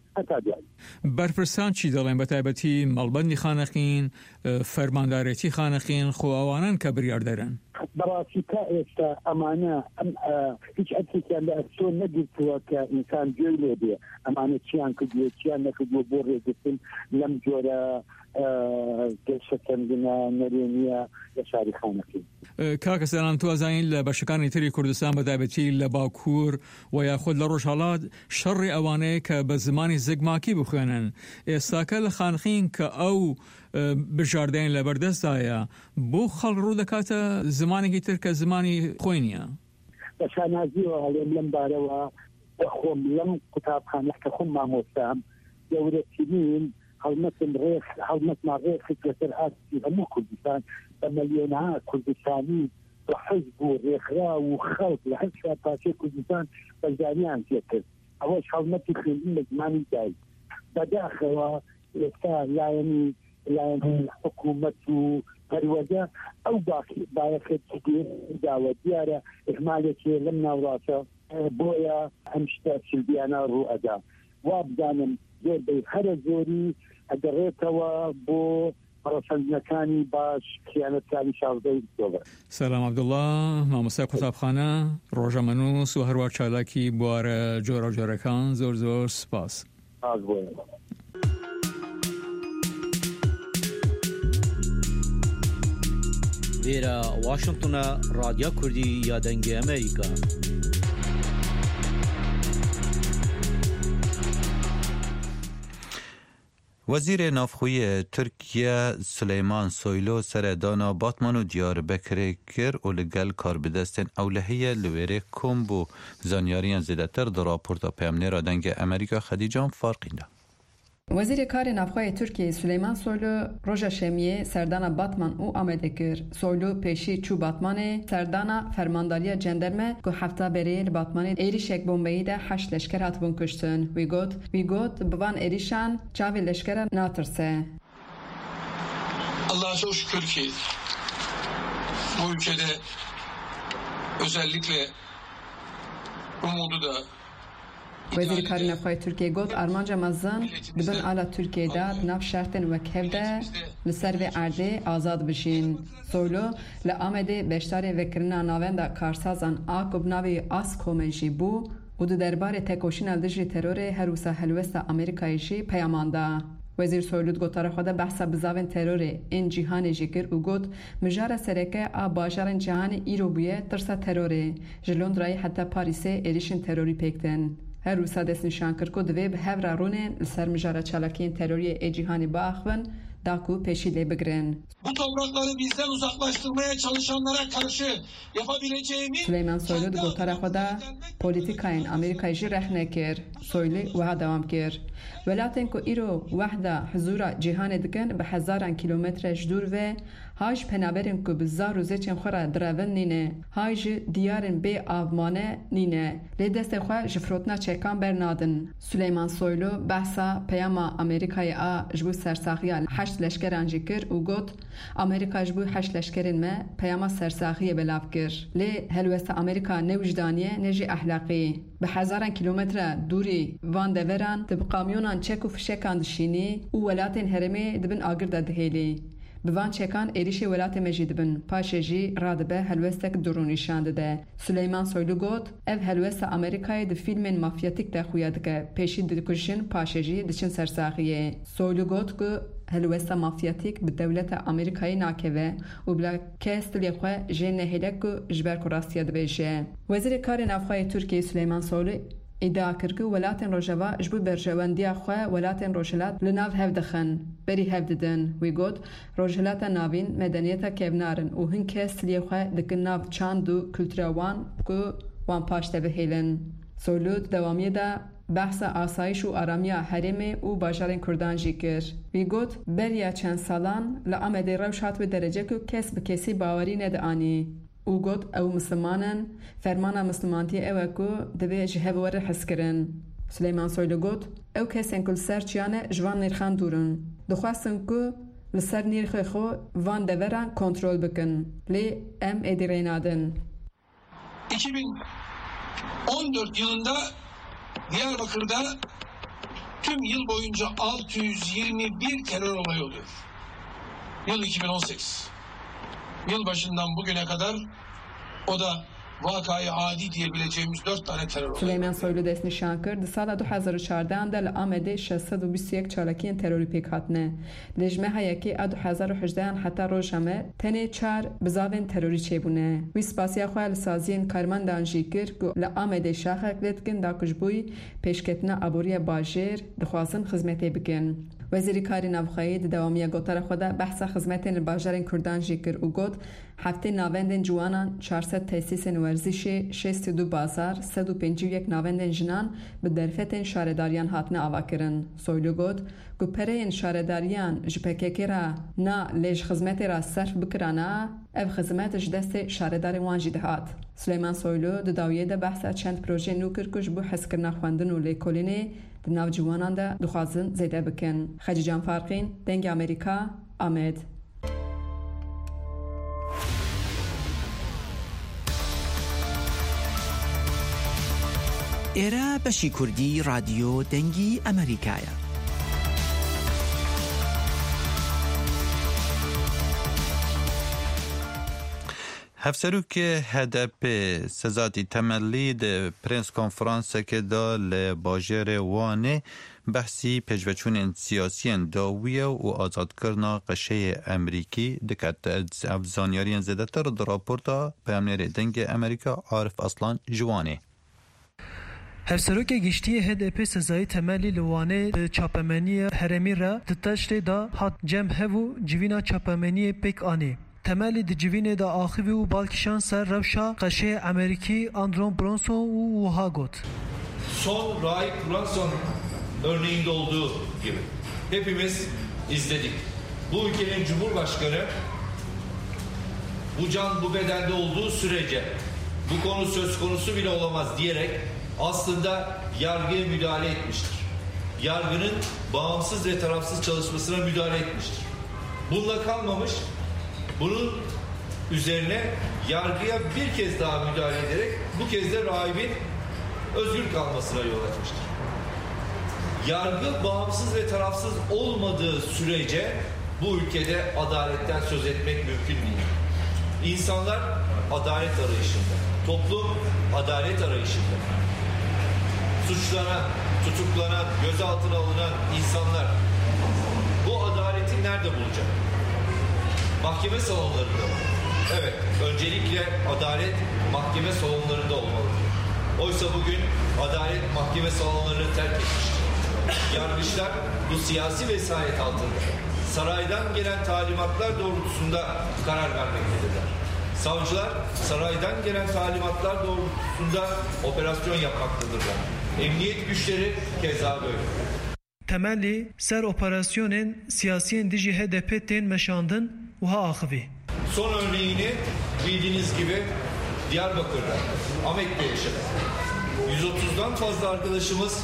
هەتا دوای.
بەرپرسان چی دەڵێن بە تایبەتی مەڵبەندی خانەقین، فەرماندارێتی خانەقین، خۆ ئەوانن کە بریار دەرن؟
بەڕاستی تا ئێستا ئەمانە ئەم هیچ ئەرکێکیان لە ئەرچۆ نەگرتووە کە ئینسان گوێی لێ بێ ئەمانە چیان کردووە چیان نەکردووە بۆ ڕێگرتن لەم جۆرە گەشتەکەندنە نەرێنیە لە شاری خانەقین.
کاکە سەران توازانین لە بەشەکانی تری کوردستان بەتایبەتی لە باکوور و یاخود لە ڕۆژهەڵات شەڕی ئەوانەیە کە بە زمانی زگماکی بخوێنن. ئێستاکە لە خانقین کە ئەو بژاردەین لە بەردەستایە بۆ خەڵ ڕوو دەکاتە زمانێکی تر کە زمانی خۆی نییە.
بە شانازیەوە هەڵێم لەم بارەوە خۆم لەم قوتابخانە کە خۆم مامۆستام گەورەترین هەڵمەتم ڕێخ هەڵمەتما ڕێخت لەسەر ئاستی هەموو کوردستان بە مەلیۆنها کوردستانی بە حەزب و ڕێکخرا و خەڵک لە هەر شار پاشەی کوردستان بەزانیان پێ کرد. ئەوەش هەڵمەتی خوێندن لە زمانی دای بەداخەوە ئێستا لایەنی لایەنی حکوومەت و پەروەردە ئەو باەخێت داوە دیارە ئحمالێکی لەم ناوڕاتە بۆیە ئەم شتە سلبیانە ڕوو ئەدا. وا بدانم زۆربەی هەرە زۆری ئەگەڕێتەوە بۆ ڕەسەندنەکانی باش خیانەتکاری شاردەی دۆبەر.
سەلام عەبدوڵڵا، مامۆستای قوتابخانە، ڕۆژەمەنووس و هەروە چالاکی بوارە جۆرە جۆرەکان زۆر زۆر سپاس.
ئاز بۆیە.
لێرە واشنگتنە رادیۆ کوردی یادەنگی ئەمریکا.
وزیر نافخویی ترکیه سلیمان سویلو سردانا باتمان و دیاربکر کر و لگل کار بدستن اولهیه لویره کم بو زانیاریان زیدتر در راپورتا پیامنه را دنگ امریکا خدیجان فارقینده.
وزیر کار نافخوی ترکیه سلیمان سویلو روژا شمیه سردانا باتمان او آمده کر. سویلو پیشی چو باتمانه سردانا فرمانداری جندرمه که هفته بری لباتمانه ایریشک بومبایی ده هشت لشکر هاتبون کشتن. وی گوت وی گوت بوان ایریشان چاوی لشکر ناترسه.
Allah'a çok şükür ki bu ülkede özellikle umudu da
وزیر کار نافخوی ترکیه گوت آرمانجا مزن دبن آلا ترکیه دا ناف شرطن وکهف ده لسر و عرده آزاد بشین. سویلو لآمده بشتار وکرنا ناوین دا کارسازان آکوب ناوی آس کومنشی بو و دو دربار تکوشین الدجری ترور هروسا هلوستا امریکایشی پیامانده. وزیر سویلو گوتاره خود بحثا بزاوین ترور این جیهان جیگر و گوت مجار سرکه آ باجارن جهان ایرو بویه ترسا تروره جلوند رای حتی پاریسه ایریشن تروری پیکتن. هر روسا دست نشان کرد که دوی به هفر رونه لسر مجاره چالکین تروری ای جیهانی با اخوان داکو peşiyle بگرن.
Bu toprakları bizden uzaklaştırmaya çalışanlara karşı yapabileceğimiz
Süleyman Soylu da gotara xoda politikayın Amerikayı jî rex nekir. Soylu wiha devam kir. Welatên ku îro wehda huzura cîhanê dikin bi hezaran kilometre ji dûr ve haj penaberên ku bi zar û zêçên xwe re direvin nîne. Haj ji diyarên bê avmane nîne. Lê destê xwe ji firotina çêkan bernadin. Süleyman Soylu behsa peyama Amerikayê a ji bo sersaxiya heşt leşkeran jî kir û got Amerika ji bo heşt leşkerên me peyama sersaxiyê belav kir. Lê helwesta Amerika ne wijdaniye ne jî ehlaqî. Bi hezaran kilometre dûrî van deveran di bi kamyonan çek û fişekan dişînî û welatên herêmê dibin agir de dihêlî. Bi van çekan êrişê welatê me jî dibin. Paşê jî radibe helwestek durû nîşan dide. Süleyman Soylu got ev helwesta Amerikayê di fîlmên mafyatik de xuya dike. Pêşî dikujin paşê jî diçin sersaxiyê. Soylu got ku helwesta mafyatik bi dewleta Amerikayê nakeve û bila kes dilê xwe jê nehêlek ku ji ber ku rastiya dibêje. Wezîrê Karê Navxwayê Tirkiye Süleyman Soylu iddia kir ku welatên Rojava ji bo berjewendiya xwe welatên Rojhilat li nav hev dixin, berî hev didin. Wî got Rojhilata navîn medeniyeta kevnarin û hin kes dilê xwe dikin nav çand û kultura wan ku wan paş de bihêlin. Soylu di dewamiyê de behsa asayiş û aramiya herêmê û bajarên Kurdan jî kir. Wî got beriya çend salan li Amedê rewş hat wê derece ku kes bi kesî bawerî nedianî. û got ew mislimanin fermana mislimantiyê ew e ku divê ji hev were hezkirin. Süleyman Soylu got ew kesên ku li ser çiyane ji van nêrxan dûrin. Dixwastin ku li ser nêrxê xwe van deveran kontrol bikin. Lê em êdî rê nadin.
iki bin on dört yılında Diyarbakır'da tüm yıl boyunca altı yüz yirmi bir terör olayı oluyor. Yıl iki bin on sekiz. Yıl başından bugüne kadar o da vakayı adi diyebileceğimiz dört tane terör olayı.
Süleyman Soylu dest nişan kir di sala du hezar û çardeyan de li Amedê şeşsed û bîst û yek çalakiyên terorî pêk hatine. Li jmeha yekê a du hezar û hejdeyan heta roja me tenê çar bizavên terorî çêbûne. Wî spasiya xwe li saziyên karmandan jî kir ku li Amedê şaxek lê dikin dakushbûyî pêşketina aboriya bajêr dixwazin xizmetê bikin. Wezîrî Karî Navxeyî di dewamiya gotara xwe de behsa xizmetên li bajarên Kurdan jî kir û got heftê navendên ciwanan çar sed tesîsên werzîşê, şêst û du bazar, sed û pêncî û yek navendên jinan bi derfetên şaredariyan hatine avakirin. Soylu got ku pereyên şaredariyan ji P K K re na lê ji xizmetê re serf bikirana, ev xizmet ji destê şaredarên wan jî dihat. Süleyman Soylu di dawiyê de behsa çend projeyên nû kir ku ji bo hezkirina xwendin û lêkolînê di nav ciwanan de dixwazin zêde bikin. Xecî Can Farqîn, Dengê Amerîka, Amed.
ئێرە بەشی کوردی رادیۆ دەنگی ئەمریکایە.
هەفسەرۆکێ هەدەپێ سەزاتی تەمەلی د پرنس کۆنفرانسێکێدا لە باژێرê Wanê بەحسی پێشڤەچوونên siyasiyên dawî û azadkirina qeşeyê Emerîkî diket. Ev zanyariyên zêdetir di raporta peyamnêrê Dengê Emerîka Arif Aslan ji Wanê.
Hevserokê giştiyê H D P sezayî temelî li Wanê çapemeniya herêmî re di teştê da hat cem hev û civîna çapemeniyê pêk anî. Temelî di civînê da axivî û balkişan ser rewşa qeşeyê Emerîkî Andron Bronson û wiha got.
Son Rahip Brunson örneğinde olduğu gibi hepimiz izledik. Bu ülkenin Cumhurbaşkanı bu can bu bedende olduğu sürece bu konu söz konusu bile olamaz diyerek aslında yargıya müdahale etmiştir. Yargının bağımsız ve tarafsız çalışmasına müdahale etmiştir. Bununla kalmamış, bunun üzerine yargıya bir kez daha müdahale ederek bu kez de rahibin özgür kalmasına yol açmıştır. Yargı bağımsız ve tarafsız olmadığı sürece bu ülkede adaletten söz etmek mümkün değil. İnsanlar adalet arayışında, toplum adalet arayışında. Suçlanan, tutuklanan, gözaltına alınan insanlar bu adaleti nerede bulacak? Mahkeme salonlarında mı? Evet, öncelikle adalet mahkeme salonlarında olmalı. Oysa bugün adalet mahkeme salonlarını terk etmiştir. Yargıçlar bu siyasi vesayet altında saraydan gelen talimatlar doğrultusunda karar vermektedirler. Savcılar saraydan gelen talimatlar doğrultusunda operasyon yapmaktadırlar. Emniyet güçleri keza böyle.
Temelli ser operasyonun siyasiyen diji H D P ten meşandın uha axivi.
Son örneğini bildiğiniz gibi Diyarbakır'da, Ahmet'te yaşadık. yüz otuzdan fazla arkadaşımız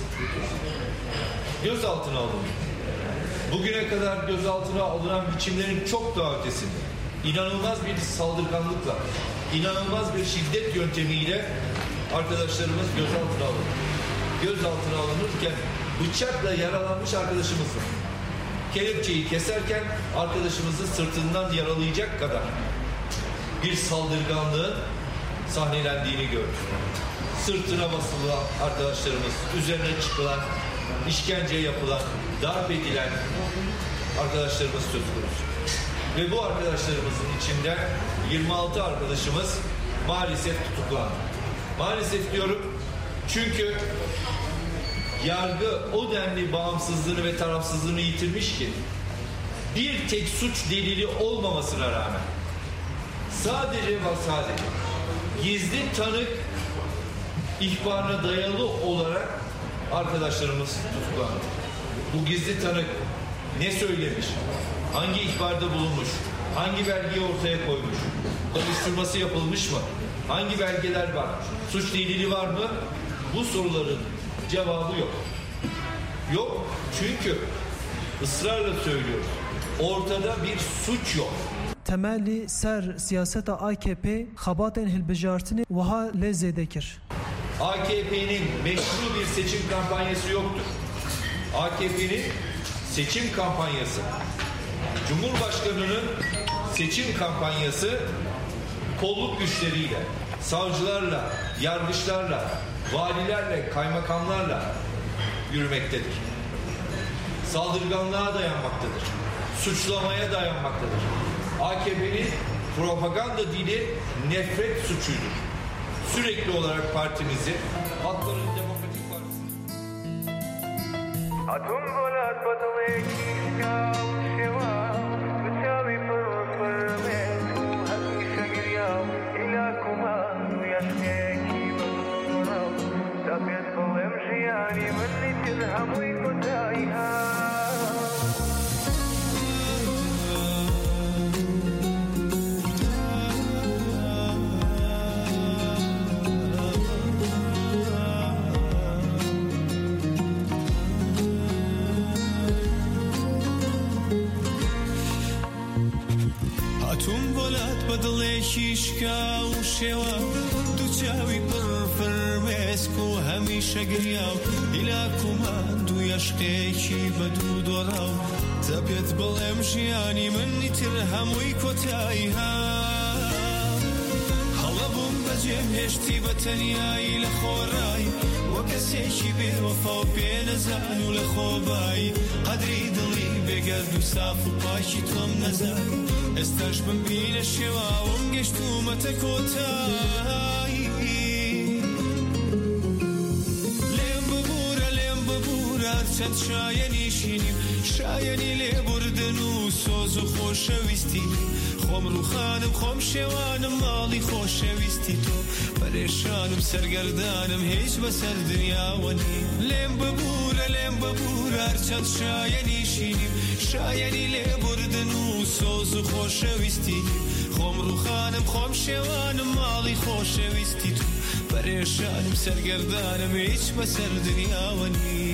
gözaltına alındı. Bugüne kadar gözaltına alınan biçimlerin çok daha ötesinde. İnanılmaz bir saldırganlıkla, inanılmaz bir şiddet yöntemiyle arkadaşlarımız gözaltına alındı. Gözaltına alınırken bıçakla yaralanmış arkadaşımız var. Kelepçeyi keserken arkadaşımızı sırtından yaralayacak kadar bir saldırganlığın sahnelendiğini gördük. Sırtına basılan arkadaşlarımız, üzerine çıkılan, işkence yapılan, darp edilen arkadaşlarımız söz konusu. Ve bu arkadaşlarımızın içinde yirmi altı arkadaşımız maalesef tutuklandı. Maalesef diyorum çünkü yargı o denli bağımsızlığını ve tarafsızlığını yitirmiş ki bir tek suç delili olmamasına rağmen sadece ve sadece gizli tanık ihbarına dayalı olarak arkadaşlarımız tutuklandı. Bu gizli tanık ne söylemiş, hangi ihbarda bulunmuş, hangi belgeyi ortaya koymuş, soruşturması yapılmış mı, hangi belgeler var, suç delili var mı? Bu soruların cevabı yok. Yok çünkü ısrarla söylüyoruz. Ortada bir suç yok.
Temelli ser siyaseta A K P xabatên hilbijartini wiha lê zêde kir.
A K P'nin meşru bir seçim kampanyası yoktur. A K P'nin seçim kampanyası, Cumhurbaşkanı'nın seçim kampanyası kolluk güçleriyle, savcılarla, yargıçlarla, valilerle, kaymakamlarla yürümektedir. Saldırganlığa dayanmaktadır. Suçlamaya dayanmaktadır. A K P'nin propaganda dili nefret suçudur. Sürekli olarak partimizi, Halkların Demokratik Partisi...
شیشکا و شێوە دووچاوی پڕ فەرمێسک و هەمیشە گریا و هیلاکومان دوو یەشقێکی بە دوو دۆڕا و تا پێت بڵێم ژیانی منی تر هەمووی کۆتایی ها هەڵە بووم بەجێم هێشتی بە تەنیایی لە خۆڕایی وە کەسێکی بێوەفا و پێنەزان و لە خۆبایی قەدری دڵی بێگەرد و ساف و پاکی تۆم نەزانی ئێستاش بمبینە شێواوم گەشتومەتە کۆتایی لێم ببوورە لێم ببوورە چەند شایەنی شینیم شایەنی لێبوردن و سۆز و خۆشەویستی خۆم ڕووخانم خۆم شێوانم ماڵی خۆشەویستی تۆ پەرێشانم سەرگەردانم هیچ بەسەر دنیاوەنی لێم ببوورە لێم ببوورە چەند شایەنی شینیم شایەنی لێبوردن و سۆز و خۆشەویستی خۆم ڕووخانم خۆم شێوانم ماڵی خۆشەویستی تو پەرێشانم سەرگەردانم هیچ بەسەر دنیاوەنی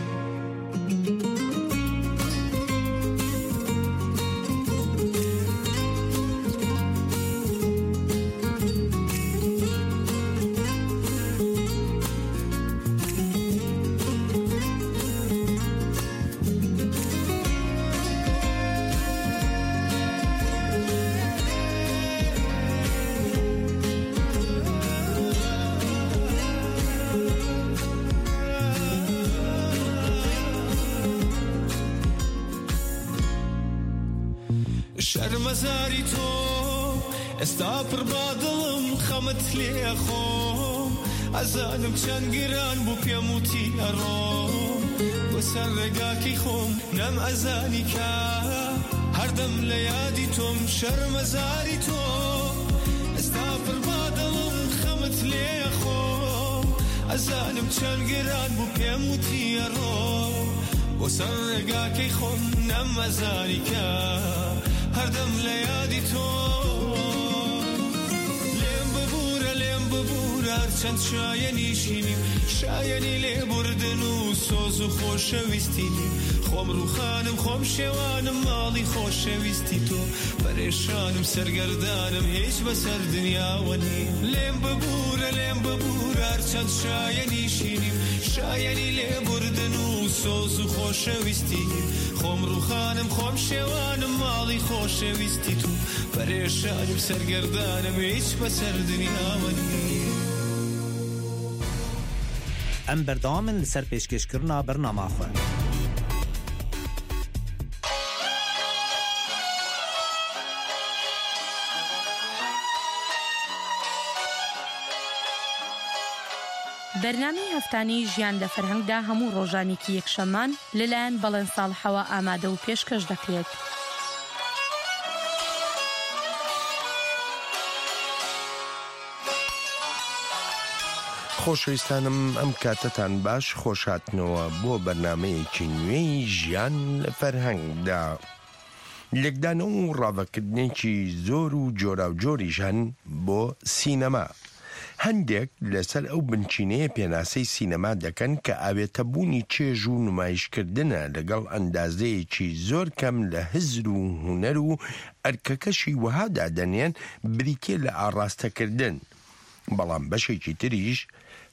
شەرمەزاری تۆ ئێستا پڕ با دڵم خەمت لێ خۆم ئەزانم چەند گران بوو پێم وتی ئەڕۆم بۆ سەر ڕێگاکەی خۆم نەم ئەزانی کە هەردەم لە یادی تۆم شەرمەزاری تۆ ئێستا پڕ با دڵم خەمت لێ خۆم ئەزانم چەند گران بوو پێم وتی ئەڕۆم بۆ سەر ڕێگاکەی خۆم نەم ئەزانی کە هەردەم لە یادی تۆ لێم ببوورە لێم ببوورە چەند شایەنی شینیم شایەنی لێبوردن و سۆز و خۆشەویستینیم خۆم ڕووخانم خۆم شێوانم ماڵی خۆشەویستی تۆ پەرێشانم سەرگەردانم هیچ بەسەر دنیاوەنی لێم ببوورە لێم ببوورە چەند شایەنی شینیم شایەنی لێبوردن و سۆز و خۆشەویستینیم خۆم ڕووخانم خۆم شێوانم ماڵی خۆشەویستی تو پەرێشانم سەرگەردانم هیچ بەسەر دنیاوەنی
ئەم بەردەوامن لەسەر پێشکەشکردنا بەرنامە خۆ.
بەرنامەی هەفتانەی ژیان لە فەرهەنگدا هەموو ڕۆژانێکی یەکشەمان لەلایەن بەڵێن ساڵحەوە ئامادە و پێشکەش دەکرێت.
خۆشەویستانم ئەم کاتتان باش خۆشاتنەوە بۆ بەرنامەیەکی نوێی ژیان لە فەرهەنگدا. لێکدانەوە و ڕاوەکردنێکی زۆر و جۆرا و جۆریش هەن بۆ سینەما. هەندێک لەسەر ئەو بنچینەیە پێناسەی سینەما دەکەن کە ئاوێتەبوونی چێژ و نمایشکردنە لەگەڵ ئەندازەیەکی زۆر کەم لە هزر و هونەر و ئەرکەکەشی وەهادا دەنێن بریکێ لە ئاڕاستەکردن. بەڵام بەشێکی تریش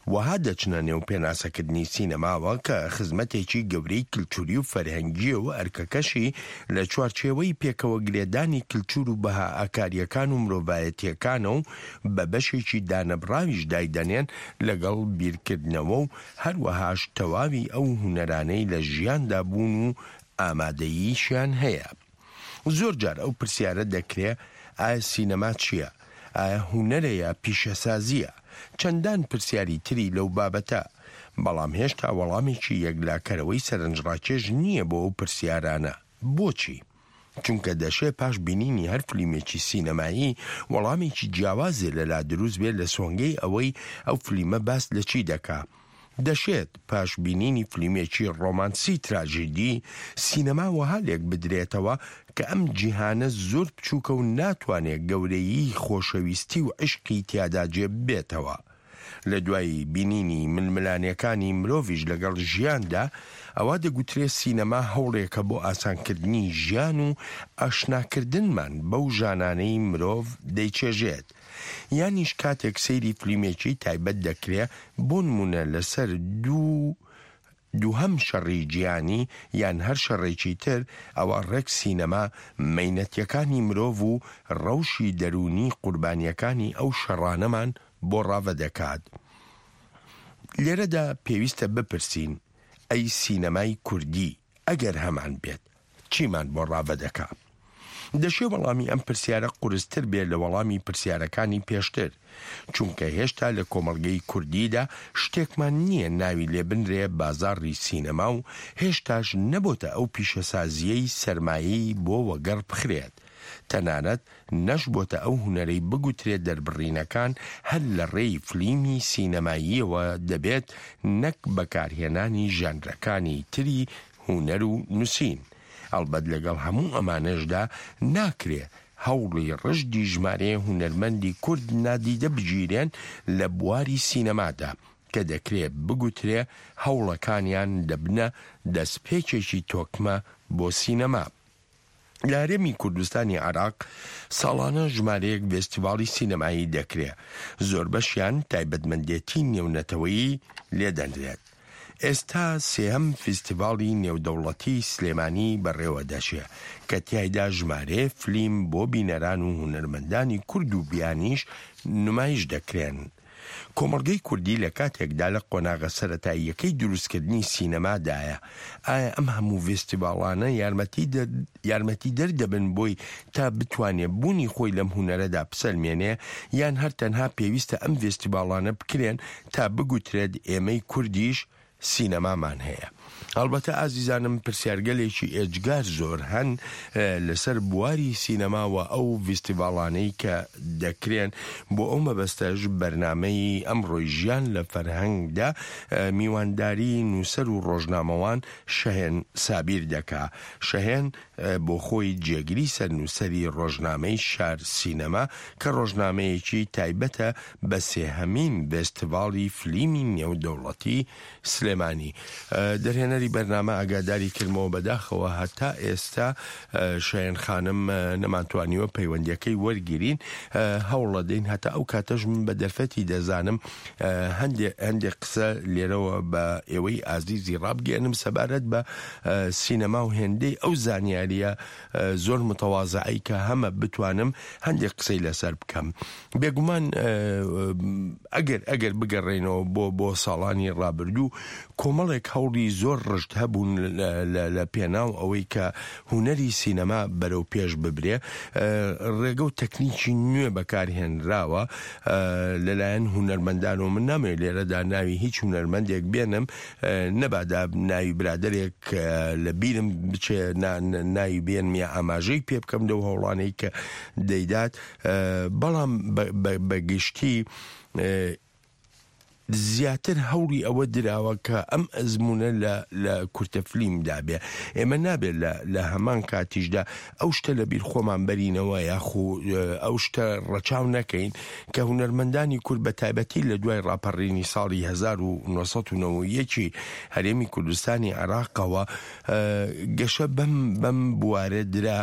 وها دەچنە نێو پێناسەکردنی سینەماوە کە خزمەتێکی گەورەی کللتوری و فەرهەنگیە و ئەرکەکەشی لە چوارچێوەی پێکەوە گرێدانی کللتور و بەها ئاکاریەکان و مرۆڤایەتیەکانە و بە بەشێکی دانەبراویش دایدەنێن لەگەڵ بیرکردنەوە و هەروەهاش تەواوی ئەو هونەرانەی لە ژیاندا بوون و ئامادەییشیان هەیە. زۆر جار ئەو پرسیارە دەکرێت ئایا سینەما چییە؟ ئایا هونەرە یا پیشەسازیە؟ چەندان پرسیاری تری لەو بابەتە، بەڵام هێشتا وەڵامێکی یەکلاکەرەوەی سەرنجڕاکێش نییە بۆ ئەو پرسیارانە. بۆچی؟ چونکە دەشێت پاش بینینی هەر فلیمێکی سینەمایی وەڵامێکی جیاوازێ لەلا دروست بێت لە سۆنگەی ئەوەی ئەو فلیمە باس لە چی دەکا. دەشێت پاش بینینی فلیمێکی ڕۆمانسی تراژیدی سینەما وەها لێک بدرێتەوە کە ئەم جیهانە زۆر بچووکە و ناتوانێت گەورەیی خۆشەویستی و عشقی تیادا جێب بێتەوە. لە دوای بینینی ململانیەکانی مرۆڤیش لەگەڵ ژیاندا ئەوە دەگوترێت سینەما هەوڵێکە بۆ ئاسانکردنی ژیان و ئاشناکردنمان بەو ژانانەی مرۆڤ دەیچێژێت. یانیش کاتێک سەیری فلیمێکی تایبەت دەکرێت بۆ نمونە لەسەر دوو دووهەم شەڕی گیانی یان هەر شەڕێکی تر، ئەوە ڕێک سینەما مەینەتیەکانی مرۆڤ و ڕەوشی دەرونی قوربانیەکانی ئەو شەڕانەمان بۆ ڕاوە دەکات. لێرەدا پێویستە بپرسین ئەی سینەمای کوردی ئەگەر هەمان بێت چیمان بۆ ڕاوە دەکات؟ دەشێ وەڵامی ئەم پرسیارە قورستر بێت لە وەڵامی پرسیارەکانی پێشتر، چونکە هێشتا لە کۆمەڵگەی کوردیدا شتێکمان نییە ناوی لێبنرێ بازاڕی سینەما و هێشتاش نەبۆتە ئەو پیشەسازیەی سەرمایی بۆ وەگەڕ بخرێت. تەنانەت نەش بۆتە ئەو هونەرەی بگوترێت دەربڕینەکان هەر لە ڕێی فلیمی سینەماییەوە دەبێت، نەک بەکارهێنانی ژانرەکانی تری هونەر و نووسین. ئەلبەت لەگەڵ هەموو ئەمانەشدا ناکرێ هەوڵی ڕژدی ژمارەیە هونەرمەندی کورد نادیدە بگیرێن لە بواری سینەمادا کە دەکرێت بگوترێ هەوڵەکانیان دەبنە دەستپێکێکی تۆکمە بۆ سینەما. لە هەرێمی کوردستانی عێراق ساڵانە ژمارەیەک فێستیڤاڵی سینەمایی دەکرێت، زۆر بەشیان تایبەتمەندێتی نێونەتەوەیی لێدەنرێت. ئێستا سێهەم فیستیڤاڵی نێودەوڵەتی سلێمانی بەڕێوە دەچێت کە تیایدا ژمارەیە فلیم بۆ بینەران و هونەرمەندانی کورد و بیانیش نمایش دەکرێن. کۆمەڵگەی کوردی لە کاتێکدا لە قۆناغە سەرەتاییەکەی دروستکردنی سینەمادایە. ئایا ئەم هەموو فێستیڤاڵانە یارمەتی دەردەبن بۆی تا بتوانێت بوونی خۆی لەم هونەرەدا بسەلمێنێ، یان هەر تەنها پێویستە ئەم فێستیڤاڵانە بکرێن تا بگوترێت ئێمەی کوردیش سینەمامان هەیە؟ ئەلبەتە ئازیزانم پرسیارگەلێکی ئێجگار زۆر هەن لەسەر بواری سینەماوە ئەو فیستیڤاڵانەی کە دەکرێن بۆ ئەو مەبەستەش بەرنامەی ئەمڕۆی ژیان لە فەرهەنگدا میوانداری نووسەر و ڕۆژنامەوان شەهێن سابیر دەکا. شەهێن بۆ خۆی جێگری سەر نووسەری ڕۆژنامەی شار سینەما کە ڕۆژنامەیەکی تایبەتە بە سێهەمین فێستیڤاڵی فلیمی نێودەوڵەتی سلێمانی. دەرهێنەری بەرنامە ئاگاداری کردمەوە بەداخەوە هەتا ئێستا شایەن خانم نەمانتوانیوە پەیوەندیەکەی وەرگیرین، هەوڵە دەین هەتا ئەو کاتەش من بە دەرفەتی دەزانم هەندێک قسە لێرەوە بە ئێوەی ئازیزی ڕابگەێنم سەبارەت بە سینەما و هێندەی ئەو زانیاریە زۆر متەوازعی کە هەمە بتوانم هەندێک قسەی لەسەر بکەم. بێگومان ئەگەر ئەگەر بگەڕێنەوە بۆ بۆ ساڵانی ڕابردوو کۆمەڵێک هەوڵی زۆر ڕژد هەبوون لە پێناو ئەوەی کە هونەری سینەما بەرەو پێش ببرێ. ڕێگە و تەکنیکی نوێ بەکارهێنراوە لەلایەن هونەرمەندان و من نامەوێت لێرەدا ناوی هیچ هونەرمەندێک بێنم، نەبادا ناوی برادەرێک لە بیرم بچێ ناوی بێنم یا ئاماژەی پێ بکەم لەو هەوڵانەی کە دەیدات، بەڵام بەگشتی زیاتر هەوڵی ئەوە دراوە کە ئەم ئەزمونە لە کورتە فلیمدا بێ. ئێمە نابێت لە هەمان کاتیشدا ئەو شتە لە بیر خۆمان بەرینەوە یاخو ئەو شتە ڕەچاو نەکەین کە هونەرمەندانی کورد بە تایبەتی لە دوای ڕاپەڕینی ساڵی هەزار و نۆسەد و نەوە یەکی هەرێمی کوردستانی عێراقەوە گەشە بەم بوارە درا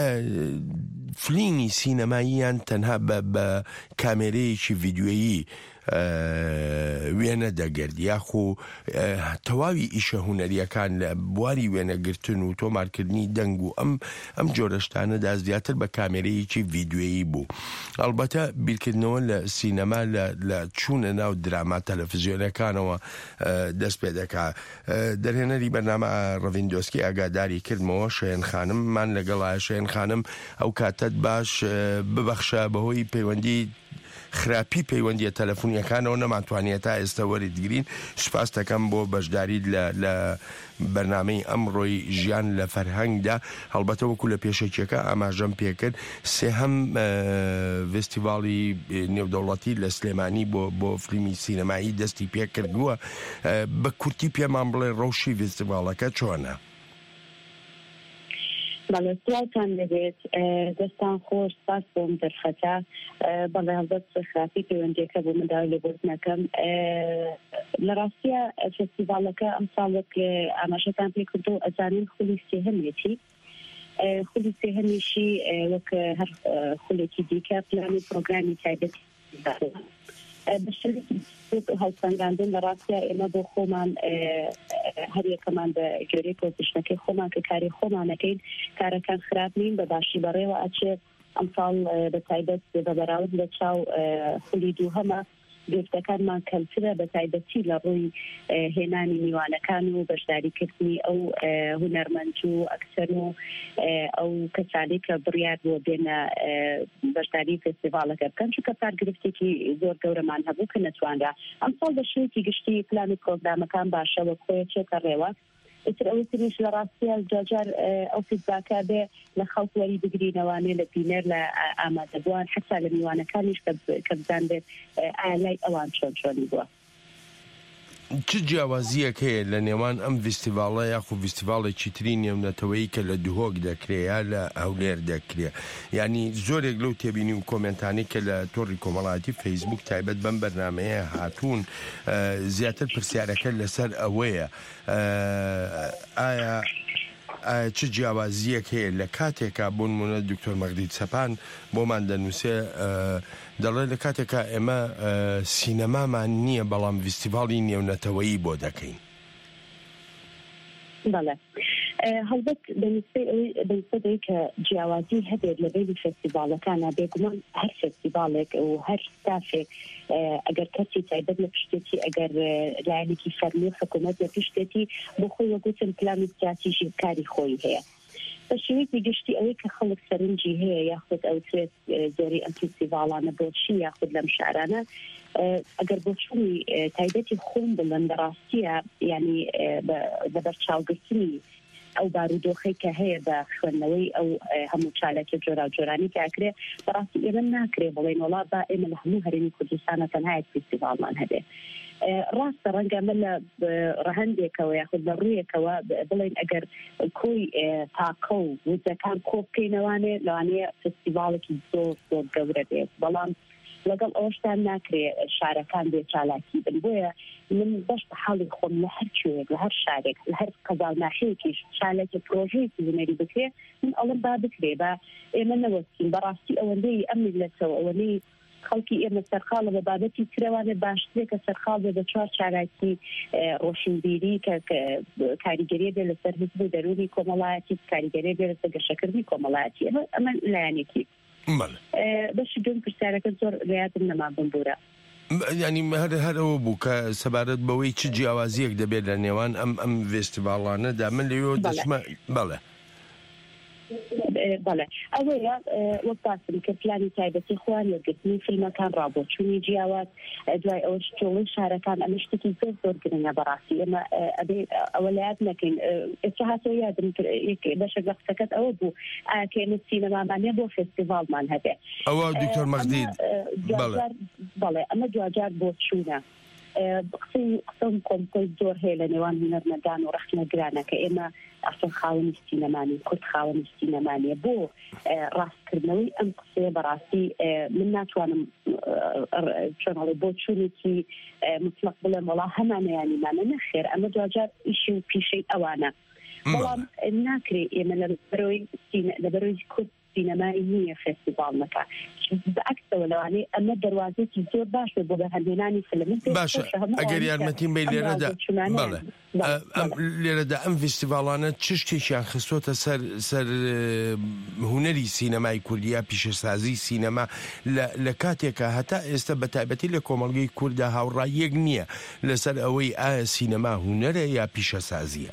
فلیمی سینەماییان تەنها بە کامێرەیەکی ڤیدیۆیی وێنە دەگرد یاخۆ تەواوی ئیشە هوەریەکان لە بواری وێنەگرتن و تۆمارکردنی دەنگ و ئەم ئەم جۆرەشتانەدا زیاتر بە کامێرەیەکی ڤیددیۆیی بوو. ئەڵبەتە بیرکردنەوە لە سینەما لە چوونە ناو دراما تەلەڤیزیۆنەکانەوە دەست پێ دەکات. دەرهێنەری بەرنامە ڕەڤیندۆسکی ئاگاداری کردمەوە شایەن خانممان لەگەڵایە شایەن خانم ئەو کاتت باش ببەخشە بەهۆی پەیوەندی خراپی پەیوەندیە تەلەفۆنیەکانەوە نەماتوانێت تا ئێستا وەریدگرین. سوپاس دەکەم بۆ بەشداریت لە بەرنامەی ئەمڕۆی ژیان لە فەرهەنگدا. هەڵبەتە وەکو لە پێشەکیەکە ئاماژەم پێکرد سێهەم فستیڤاڵی نێودەوڵەتی لە سلێمانی بۆ بۆ فیلمی سینەمایی دەستی پێ کردووە. بە کورتی پێمان بڵێ ڕەوشی فستیڤاڵەکە چۆنە؟
بەڵێ سوالتان دەبێت دەستان خۆش سپاس بۆم دەرخەتە بەڵێ هەڵبەت خراپی پەیوەندیەکە بۆ منداوی لێبوردنەکەم. لە ڕاستیە فستیڤاڵەکە ئەم ساڵێک ئاماژەتان پێ کردو ئەزانین خولی سێهەمێتی خولی سێهەمیشی وەک هەر خولێکی دیکە پلانی پرۆگرامی تایبەتی بەشێکی هەڵسەنگاندن لە ڕاستیە ئێمە بۆ خۆمان هەریەکەمان بە گوێرەی پۆزیشنەکەی خۆمان کە کاری خۆمانەکەین کارەکان خراپ نین بە باشی بەڕێوە ئەچێت ئەم ساڵ بە تایبەت بە بەراورد لە چاو خولی دووهەمە گفتەکانمان کەمترە بە تایبەتی لە ڕووی هێنانی میوانەکان و بەشداریکردنی ئەو هونەرمەند و ئەکتەر و ئەو کەسانی کە بڕیار بۆ بێنە بەشداری فستیڤاڵەکە بکەن چونکە کارگرفتێکی زۆر گەورەمان هەبوو کە نەتوانرا. ئەم ساڵ بە شێوەیەکی گشتی پلانی پرۆگرامەکان باشەوە خۆی چێتە ڕێوە. ئیتر ئەوەی تریش لە ڕاستیە جاجار ئەو فیدباکە بێ لە خەڵک وەری بگرینەوانێ لە بینەر لە ئامادەبووان حتا لە میوانەکانیش کە بزان بێت ئایا لای ئەوان چۆن چۆنی بووە.
چ جیاوازیەک هەیە لە نێوان ئەم فستیڤاڵە یاخو فستیڤاڵێکی تری نێونەتەوەی کە لە دوهۆک دەکرێت یا لە هەولێر دەکرێت؟ ینی زۆرێک لەو تێبینی و کۆمنتانی کە لە تۆڕی کۆمەڵایەتی فەیسبوک تایبەت بەم بەرنامەیە هاتوون زیاتر پرسیارەکە لەسەر ئەوەیە ئایا چ جیاوازیەک هەیە لە کاتێکا بوون منە دکتۆر مەغدید سەپان بۆمان دەنووسێ دەڵێ لە کاتێکا ئێمە سینەمامان نییە بەڵام فستیڤاڵی نێونەتەوەیی بۆ دەکەین.
بەڵێ هەڵبەت بەنسبەی کە جیاوازی هەبێت لە بینی فستیڤاڵەکانە بێگومان هەر فستیڤاڵێک و هەر ستافێک ئەگەر کەسی تایبەت لە پشتێتی ئەگەر لایەنێکی فەرمی حکوومەت لە پشتێتی بۆ خۆی وەگوتن پلانی سیاسیشی کاری خۆی هەیە. بە شێوەیەکی گشتی ئەوەی کە خەڵک سەرنجی هەیە یاخود ئەوترێت زۆری ئەم فستیڤاڵانە بۆچی یاخود لەم شارانە ئەگەر بۆچوونی تایبەتی خۆم بڵێن لە ڕاستیە ینی بە بەرچاوگرتنی ئەو بارودۆخەی کە هەیە بە خوێندنەوەی ئەو هەموو چالەکی جۆرا جۆرانی کاکرێ بەڕاستی ئێمە ناکرێ بڵێن وڵا با ئێمە لە هەموو هەرێمی کوردستانە تەنها فستیڤاڵمان هەبێ. ڕاستە ڕەنگە من لە ڕەهەندێکەوە یاخود بە ڕوویەکەوە بڵێن ئەگەر کۆی تاکە و وزەکان کۆ بکەینەوانێ لەوانەیە فستیڤاڵێکی زۆر زۆر گەورە بێت بەڵام لەگەڵ ئەوەشتان ناکرێ شارەکان بێ چالاکی بن. بۆیە من بەش بە حاڵی خۆم لە هەر کوێک لە هەر شارێک لە هەر قەزاڵناحەیەکیش چالێکی پرۆژەیەکی ونەری بکرێ من ئەڵم با بکرێ بە ئێمە نەوەستین بەڕاستی ئەوەندەی ئەم میلەتەوە ئەوەندەی خەڵکی ئێمە سەرخاڵە بە بابەتی ترەوانێ باشترێ کە سەرخاڵ بێ بە چوار چالاکی ڕۆشنبیری کە کاریگەریە بێ لەسەر حزب دەرونی کۆمەڵایەتی کاریگەریە بێ لەسەر گەشەکردنی کۆمەڵایەتی ئەمە لایەنێکی بەشی دوم پرسیارەکە زۆر ڕێیادم نەمابووم بوورە.
ینی هەر هەرەوە بوو کە سەبارەت بەوەی چ جیاوازیەک دەبێت لە نێوان ئەم ئەم فستیڤاڵانەدا من لەوێ دەچمە بەڵێ
بەڵێ ئەوەیە وەک باسم کە پلانی تایبەتی خۆیان وەرگرتنی فیلمەکان ڕابۆچوونی جیاواز دوای ئەوەش جوڵی شارەکان ئەمە شتێکی زۆر زۆر گرنگە بەڕاستی ئێمە ئەبێ ئەوە لە یاد نەکەین. ئێستا هاتەوە یادم بەشێک لە قسەکەت ئەوە بوو ئایا کە ئێمە سینەمامانە بۆ فستیڤاڵمان هەبێ
ئەوە دکتۆر مەغدید
بەڵێ ئەمە جوجار بۆ چوونە قسەی قسەم کۆمپۆز زۆر هەیە لە نێوان هونەرمەندان و ڕەخنەگرانە کە ئێمە ئەسڵ خاوەنی سینەمانی کورد خاوەنی سینەمانیە بۆ ڕاستکردنەوەی ئەم قسەیە بەڕاستی من ناتوانم چۆنەڵێ بۆ چوونێکی مطلق بڵێم وەڵا هەمانەیانیمانە نەخێر ئەمە جوجار ئیشی و پیشەی ئەوانە بەڵام ناکرێ ئێمە لەبەرەوەی لەبەرەوەی کورد سینەمای نییە فستیڤال نەکات بەعکسەوە لەوانەیە ئەمە دەواازێکی زۆر باشە بۆ بەهێنانی فیلم
باشە ئەگەر یارمەتیم بێ لێرەدا لێرەدا ئەم فستیڤالانە چ شتێکیان خستۆتە سەر سەر هوەری سینەمای کوردیا پیشەسازی سینەما لە کاتێکە هەتا ئێستا بە تایبەتی لە کۆمەڵگەی کووردا هاوڕاییەک نییە لەسەر ئەوەی ئایا سینەما هوەرە یا پیشەسازیە.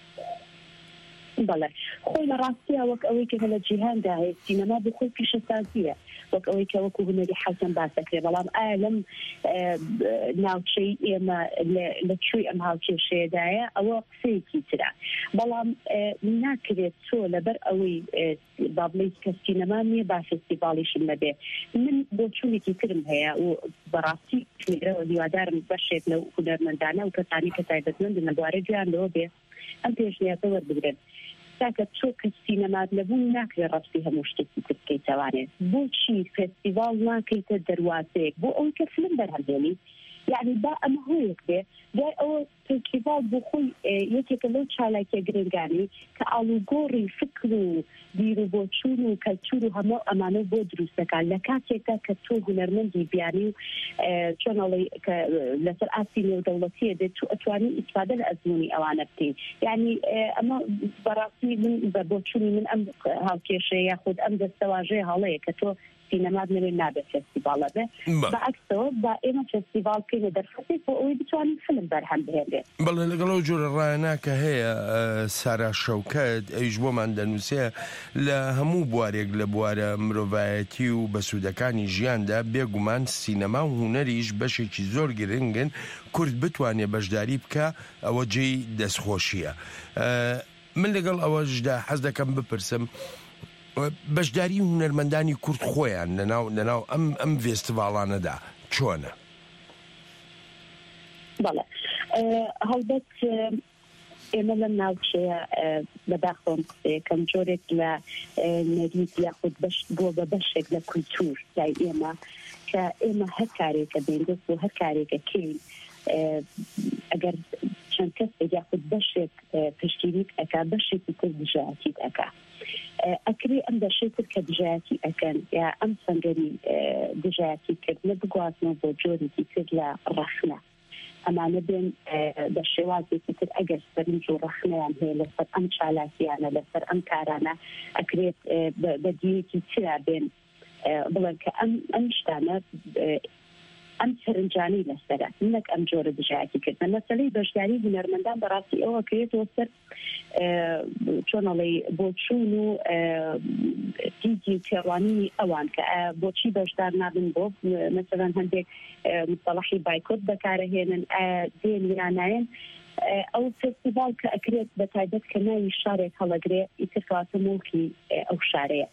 بەڵێ خۆی لە ڕاستیە وەک ئەوەی کە لە جیهاندا هەیە سینەما بۆ خۆی پیشەسازیە وەک ئەوەی کە وەکو هونەری حەسەن باسەکرێ بەڵام ئایا لەم ناوچەی ئێمە لەکوێی ئەم هاوکێشەیەدایە ئەوە قسەیەکی ترە بەڵام ناکرێت تۆ لەبەر ئەوەی با بڵێیت کە سینەما نییە با فستیڤاڵیشم نەبێ من بۆ چوونێکی ترم هەیە و بەڕاستی میرەوە هیوادارم بەشێک لەو هونەرمەندانە و کەسانی کە تایبەتمەندن لە بوارەی گویان لەوە بێ ئەم پێشنیاتە وەربگرن تاکە چۆ کە سینەمات لەبوو ناکرێت ڕاستی هەموو شتێکی بکەیتەوانێت بۆچی فستیڤاڵ ناکەیتە دەروازەیەک بۆ ئەوەی کە فیلم بەرهەمهێنی یعنی با ئەمە هۆیەک بێ دوای ئەوە فستیڤاڵ بۆ خۆی یەکێکە لەو چالاکیە گرنگانی کە ئاڵوگۆڕی فکر و بیرروبۆچوون و کەلتور و هەموو ئەمانە بۆ دروستەکان لە کاتێکدا کە تۆ هونەرمەندی بیانی و چۆنەڵی لەسەر ئاسی نێودەوڵەتیە دێت تو ئەتوانی ئیسفادە لە ئەزمموی ئەوانە بکەین یعنی ئەمە بەڕاستی من بە بۆچوونی من ئەم هاوکێشەیە یاخود ئەم دەستەواژەیە هەڵەیە کە تۆ سینەمات نوێ نابێت فستیڤاڵە بێ بەعکسەوە با ئێمە فستیڤاڵ بکەینە دەرفەتێک بۆ ئەوەی بتوانین فیلم بەرهەم بهێنرێت.
بەڵێ لەگەڵ ئەو جۆرە ڕایەناکە هەیە سارا شەوکەت ئەویش بۆمان دەنووسێ لە هەموو بوارێک لە بوارە مرۆڤایەتی و بەسوودەکانی ژیاندا بێگومان سینەما و هوەریش بەشێکی زۆر گرنگن کورد بتوانێت بەشداری بکە ئەوە جێی دەستخۆشیە. من لەگەڵ ئەوەشدا حەز دەکەم بپرسم بەشداری هونەرمەندانی کورد خۆیان لەناو لەناو ئەم ئەم فێستیڤاڵانەدا چۆنە؟
بەڵێ هەڵبەت ئێمە لەم ناوچەیە بەداخۆم قسەیەکەم جۆرێک لە نەریت یاخود بۆ بە بەشێک لە کولتور لای ئێمە کە ئێمە هەر کارێکە بێندەست و هەر کارێکە کەین ئەگەر چەند کەس یاخود بەشێک پشتگیریت ئەکا بەشێکی تر دژایەتیت ئەکا ئەکرێ ئەم بەشەی تر کە دژایەتی ئەکەن یا ئەم سەنگەری دژایەتی کردنە بگوازنەوە بۆ جۆرێکی تر لە ڕەخنە ئەمانە بێن بە شێوازێکی تر ئەگەر سەرنج و ڕەخنەیان هەیە لەسەر ئەم چالاکیانە لەسەر ئەم کارانە ئەکرێت بە دیەکی ترا بێن بڵێن کە ئەم ئەم شتانە ئەم سەرنجانەی لەسەرە نەک ئەم جۆرە دژایەتی کردن مەسەلەی بەشداری هونەرمەندان بەڕاستی ئەوە کرێتەوە سەر چۆنەڵی بۆچوون و دیجی تێڕوانی ئەوان کە بۆچی بەشدار نابن بۆ مەسەلەن هەندێک مصطلحی بایکۆت بەکارەهێنن دێن یانایەن ئەو فستیڤاڵ کە ئەکرێت بە تایبەت کە ناوی شارێک هەڵەگرێ ئیتر کەواتە مڵکی ئەو شارەیە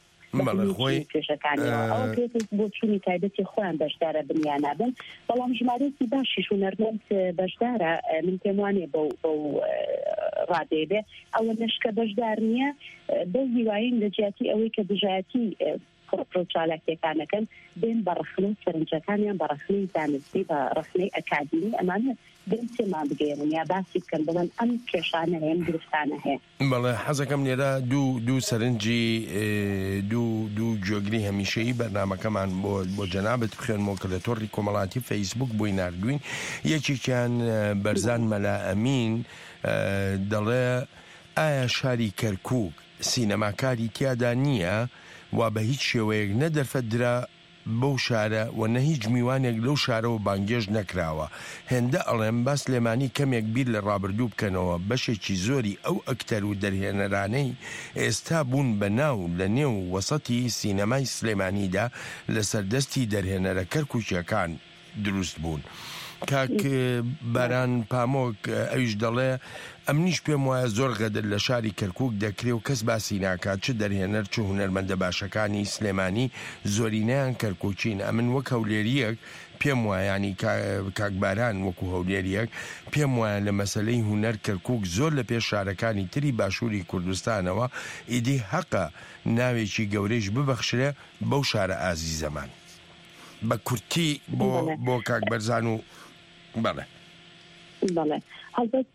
بۆ چوونی تایبەتی خۆیان بەشدارە بنیانابن بەڵام ژمارەیەکی باشیش هونەرمەند بەشدارە من پێم وانێ بەو ڕادێ بێ ئەوە نەشکە بەشدار نییە بە هیوایین لە جیاتی ئەوەی کە دژایەتی چالاکیەکانەکەن بێن بە ڕخنەی سەرنجەکانیان بە ڕخنەی زانستی بە ڕخنەی ئەکادمی ئەمانە بێن سێمان بگەێنن یا باسی بکەن بڵێن ئەم کێشانە هەیە درستانە هەیە.
بەڵێ حەزەکەم لێرە دوو دوو سەرنجی دوو دوو جۆگری هەمیشەیی بەرنامەکەمان بۆ بۆ جەنابەت بخوێنمەوە کە لە تۆڕی کۆمەڵاتی فەیسبوک بۆی ناردوین یەکێکیان بەرزان مەلا ئەمین دەڵێ ئایا شاری کەرکووک سینەماکاری تیادا نییە وا بە هیچ شێوەیەک نەدەرفەترا بەو شارە و نە هیچ میوانێک لەو شارەوە بانگێژ نەکراوە هێندە ئەڵێم با سلێمانی کەمێک بیر لە ڕابردوو بکەنەوە بەشێکی زۆری ئەو ئەکتەر و دەرهێنەرانەی ئێستا بوون بە ناو لە نێو وەسەتی سینەمای سلێمانیدا لە سەردەستی دەرهێنەرە کەرکووکیەکان دروست بوون. کاک باران پامۆک ئەویش دەڵێ ئەمنیش پێم وایە زۆر غەدر لە شاری کەرکووک دەکرێ و کەس باسی ناکات چ دەرهێنەر چ هونەرمەندە باشەکانی سلێمانی زۆرینەیان کەرکووکین ئەمن وەک هەولێریەک پێم وایە ینی کاکباران وەکو هەولێریەک پێم وایە لە مەسەلەی هونەر کەرکووک زۆر لە پێش شارەکانی تری باشووری کوردستانەوە ئیدی حەقە ناوێکی گەورەیش ببەخشرێ بەو شارە ئازیزەمان بە کورتی بۆ بۆ کاک بەرزان و بەڵێ
بله هەڵبەت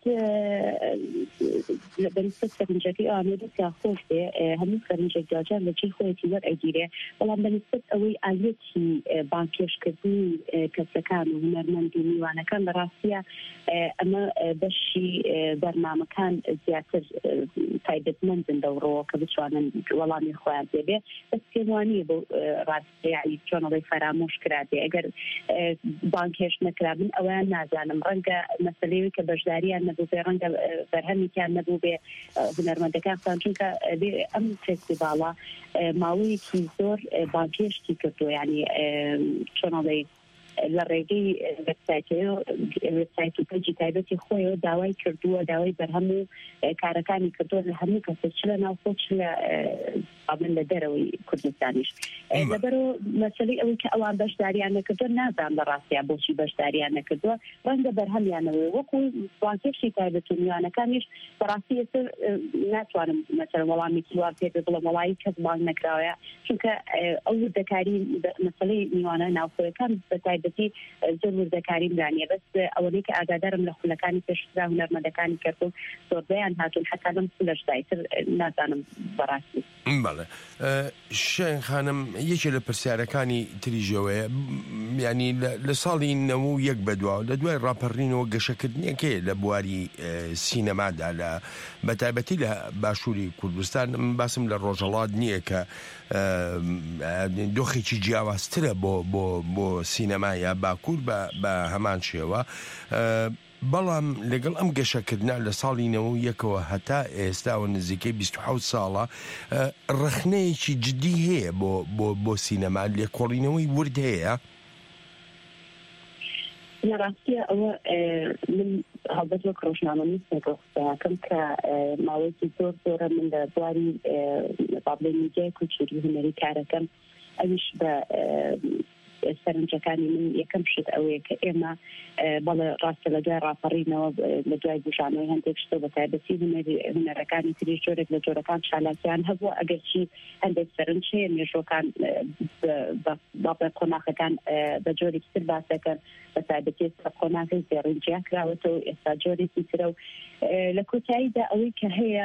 بەنسبەت سەرنجەکەی ئامێریکا خۆش بێ هەموو سەرنجێک جاجار لە چی خۆیەتی وەرئەگیرێ بەڵام بەنسبەت ئەوەی ئالێتی بانکێشکردنی کەسەکان و هونەرمەند و میوانەکان لە ڕاستیە ئەمە بەشی بەرنامەکان زیاتر تایبەتمەندن دەوڕەوە کە بتوانن وەڵامی خۆیان دێبێ بەس پێوانیە بۆ ڕاستیایی چۆنەڵی فەرامۆش کرابێ ئەگەر بانکێش نەکرابن ئەویان نازانم ڕەنگە مەسلەیەوەی کە بەشداریان نەبوو بێ ڕەنگە بەرهەمیان نەبوو بێ هونەرمەندەکان چونکە ئەم فێستیڤاڵە ماوەیەکی زۆر بانکێشتی کردو ینی چۆنەڵی لە ڕێگەی وێبسایت و پێجی تایبەتی خۆیەوە داوای کردووە داوای بەرهەموو کارەکانی کردووە لە هەموو کەسە چ لە ناوخۆ چ لە ئابن لە دەرەوەی کوردستانیش لەبەرەوە مەسەلەی ئەوەی کە ئەوان بەشداریان نەکردووە نازان لە ڕاستیان بۆچی بەشداریان نەکردووە ڕەنگە بەرهەمیانەوەی وەکو بانکێشی تایبەت و میوانەکانیش بەڕاستی ئێستا ناتوانم مەسەڵەن وەڵامێکی وا پێ بڵێم وەڵامی کەس بانک نەکراوەیە چونکە ئەو وردەکاری مەسەلەی میوانە ناوخۆیەکان بەتایبەت زۆر وردەکاریم دانیە بەس ئەوەی کە ئاگادارم لە خولەکانی پێشترا هونەرمەندەکانی کرد و زۆربەیان هاتوون حتا لەم خولەشدایتر نازانم بەڕاستی.
بەڵێ شێخ خانم یەکێ لە پرسیارەکانی تریژەوەیە ینی لە ساڵی نەوە و یەک بەدواوە لە دوای ڕاپەڕینەوە گەشەکردنیەکەی لە بواری سینەمادا لە بەتایبەتی لە باشووری کوردستان باسم لە ڕۆژەڵات نییە کە دۆخێکی جیاوازترە بۆ بۆ بۆ سینەمایە باکوور بە هەمان شێوە بەڵام لەگەڵ ئەم گەشەکردنا لە ساڵی نەوە یەکەوە هەتا ئێستاوە نزیکەی بیست و حەوت ساڵە ڕخنەیەکی جدی هەیە بۆ بۆ بۆ سینەما لێکۆڵینەوەی ورد هەیە
لە ڕاستیە ئەوە من هەڵبەت وەک ڕۆژنامە نووسێکە قسەکەم کە ماوەیەکی زۆر زۆرە من لە بواری بابلێ میدیای کولتوری هونەری کارەکەم ئەویش بە سەرنجەکانی من یەکەم شت ئەوەیە کە ئێمە بەڵێ ڕاستە لە دوای ڕاپەڕینەوە لە دوای بژانەوەی هەندێک شتە بە تایبەتی هونەرەکانی تری جۆرێک لە جۆرەکان چالاکیان هەبووە ئەگەرچی هەندێک سەرنج هەیە مێژۆکان بە قۆناغەکان بە جۆرێکی تر باسەکەن بە تایبەتی ئێستا قۆناغی زێڕینجیا کراوەتەوە ئێستا جۆرێکی ترە و لە کۆتاییدا ئەوەی کە هەیە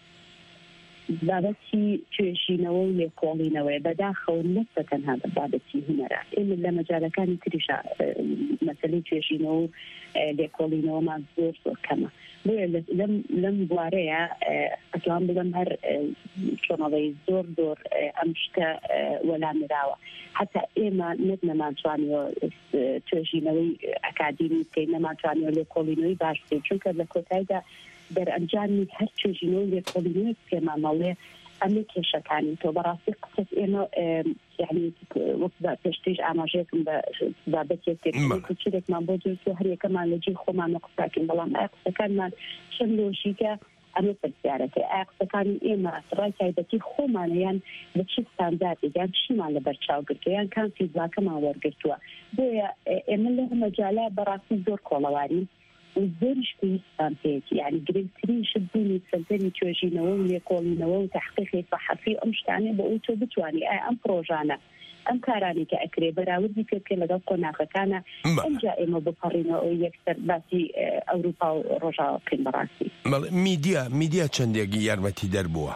بابەتی توێژینەوە و لێکۆڵینەوەی بەداخەوە نەک تەنها بابەتی هونەرە ئێمە لە مەجالەکانی تریشە مەسەلەی توێژینەوە و لێکۆڵینەوەمان زۆر زۆر کەمە بۆیە لەم بوارەیە ئەتوان بڵێم هەر چۆنەڵی زۆر زۆر ئەم شتە وەلامراوە حتا ئێمە نەک نەمانتوانیەوە توێژینەوەی ئەکادیمی بکەین نەمانتوانیەوە لێکۆڵینەوەی باش بکەین چونکە لە کۆتاییدا دەرئەنجامی هەر توێژینەوە لێکۆڵینەوەی پێمانەڵێ ئەمە کێشەکانی تۆ بەڕاستی قسەت ئێمە یعنی وەک پێشتریش ئاماژەیەکم بە بابەتێک چێکمان بۆ جووت هەر یەکەمان لە جێ خۆمان قساکەین بەڵام ئایا قسەکانمان چەند لۆژیکە ئەمە پرسیارەکە ئایا قسەکانی ئێمە ڕای تایبەتی خۆمانەیان بە چ ستانداردێک یان چیمان لە بەرچاو گرتووە یان کام فیدباکەمان وەرگرتووە بۆیە ئێمە لە مەجالە بەڕاستی زۆر کۆڵەوارین زۆریش پێویستمان پێێتی یعنی گرنگترین شت بوونی سەردەمی توێژینەوە و لێکۆڵینەوە و تەحقیقی صحەفی ئەم شتانێ بۆ ئەو تۆ بتوانی ئایا ئەم پرۆژانە ئەم کارانی کە ئەکرێ بەراوردی پێ بکەین لەگەڵ قۆناغەکانە ئەمجا ئێمە بپەڕینەوە یەکسەر باسی ئەوروپا و ڕۆژاوە بکەین بەڕاستی
میدیا میدیا چەندێکی یارمەتی دەربووە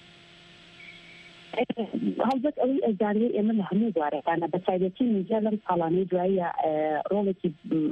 هەڵبەت ئەوەی ئەزانوی ئێمە لە هەموو بوارەکانە بە تایبەتی میدیا لەم ساڵانەی دوایە ڕۆڵێکی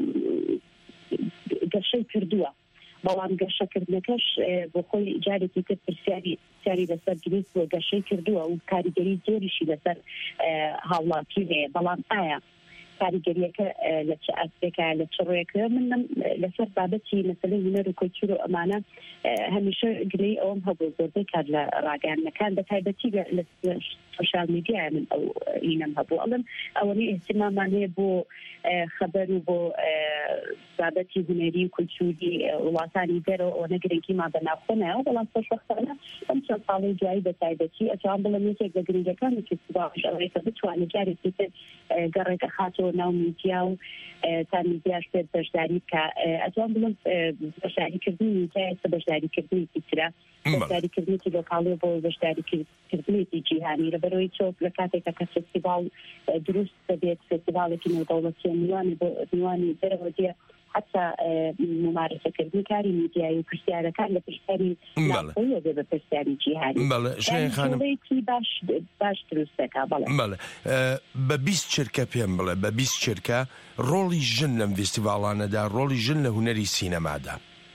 گەشەی کردووە بەڵام گەشەکردنەکەش بۆ خۆی جارێکی تر پرسیاری سیاری لەسەر گریست بۆ گەشەی کردووە و کاریگەری زۆریشی لەسەر هاوڵاتی هەیە بەڵام ئایا کاریگەریەکە لە چه ئەسپێکە لە چ ڕێکە من لەسەر بابەتی مەسەلەی هونەر و کۆلتور و ئەمانە هەمیشە گرەی ئەوم هەبوو زۆربەی کار لە ڕاگەیاندنەکان بە تایبەتی لە سوشال میدیای من ئەو ئینەم هەبوو ئەڵم ئەوەی ئێستیمامان هەیە بۆ خەبەر و بۆ بابەتی هونەری و کولتوری وڵاتانی دەرەوە ئەوە نەگرنگیمان بەناوخۆنایەوە بەڵام خۆشبەختانە ئەم چەند ساڵی دوایی بە تایبەتی ئەتوان بڵێم یەکێک لە گرنگەکانی فێستیڤاڵش ئەوەیە کە بتوانێت جارێکی تر گەڕێکە خاتەوە ناو میدیا و تا میدیاش پێ بەشداری بکە ئەتوان بڵێم بەشداریکردنی میدیا ئێستا بەشداریکردنیی ترە بەشداریکردنیی لۆکاڵی بۆ بەشداریکردنیی جیهانی لەبەرەوەی چۆک لە کاتێکە کە فێستیڤاڵ دروست دەبێت فێستیڤاڵێکی نێودەوڵەتی میوانی بۆ میوانی دەرەوە دێ حتا ممارسەکردنی کاری میدیایی و پرسیارەکان لە پرسیاری ناوخۆیە دێ بە پرسیاری جیهانی باش باش دروست دەکا.
بەڵێ بە بیست چرکە پێم بڵێ بە بیست چرکە ڕۆڵی ژن لەم فستیڤاڵانەدا ڕۆڵی ژن لە هونەری سینەمادا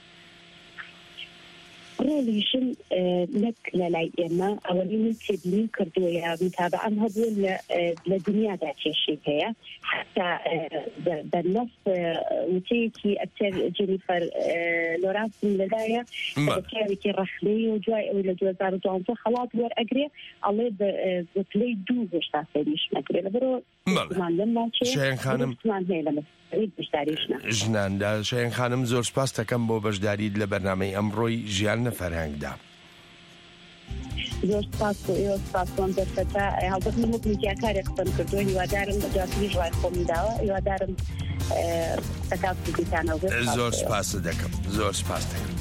ڕۆڵی ژن نەک لە لای ئێمە ئەوەی تێبینی کردووە یا متابعەم هەبوو لە دنیادا کێشەی هەیە حتا بەنەس وتەیەکی ئەکتەر جێنیفەر لۆرانسن لەدایە پیاوێکی ڕەخنەی و دوای ئەوەی لە دوو هەزار و دوانزە خەڵات وەرئەگرێ ئەڵێ بە پلەی دوو هێشتا سەریش نەکرێ لەبەرەوە لەم ناچێت
ژناندا شایەن خانم زۆر سپاس دەکەم بۆ بەشداریت لە بەرنامەی ئەمڕۆی ژیان لە فەرهەنگدا.
زۆر سپاس بۆ ئێوە سپاسۆم دەرفەتە هەڵبەت من وەک میدیاکارێک قسەم کردووە هیوادارم جاتنی ژوای خۆم داوە هیوادارم قسەکات بگیتانەوە.
زۆر سپاس دەکەم زۆر سپاس دەکەم.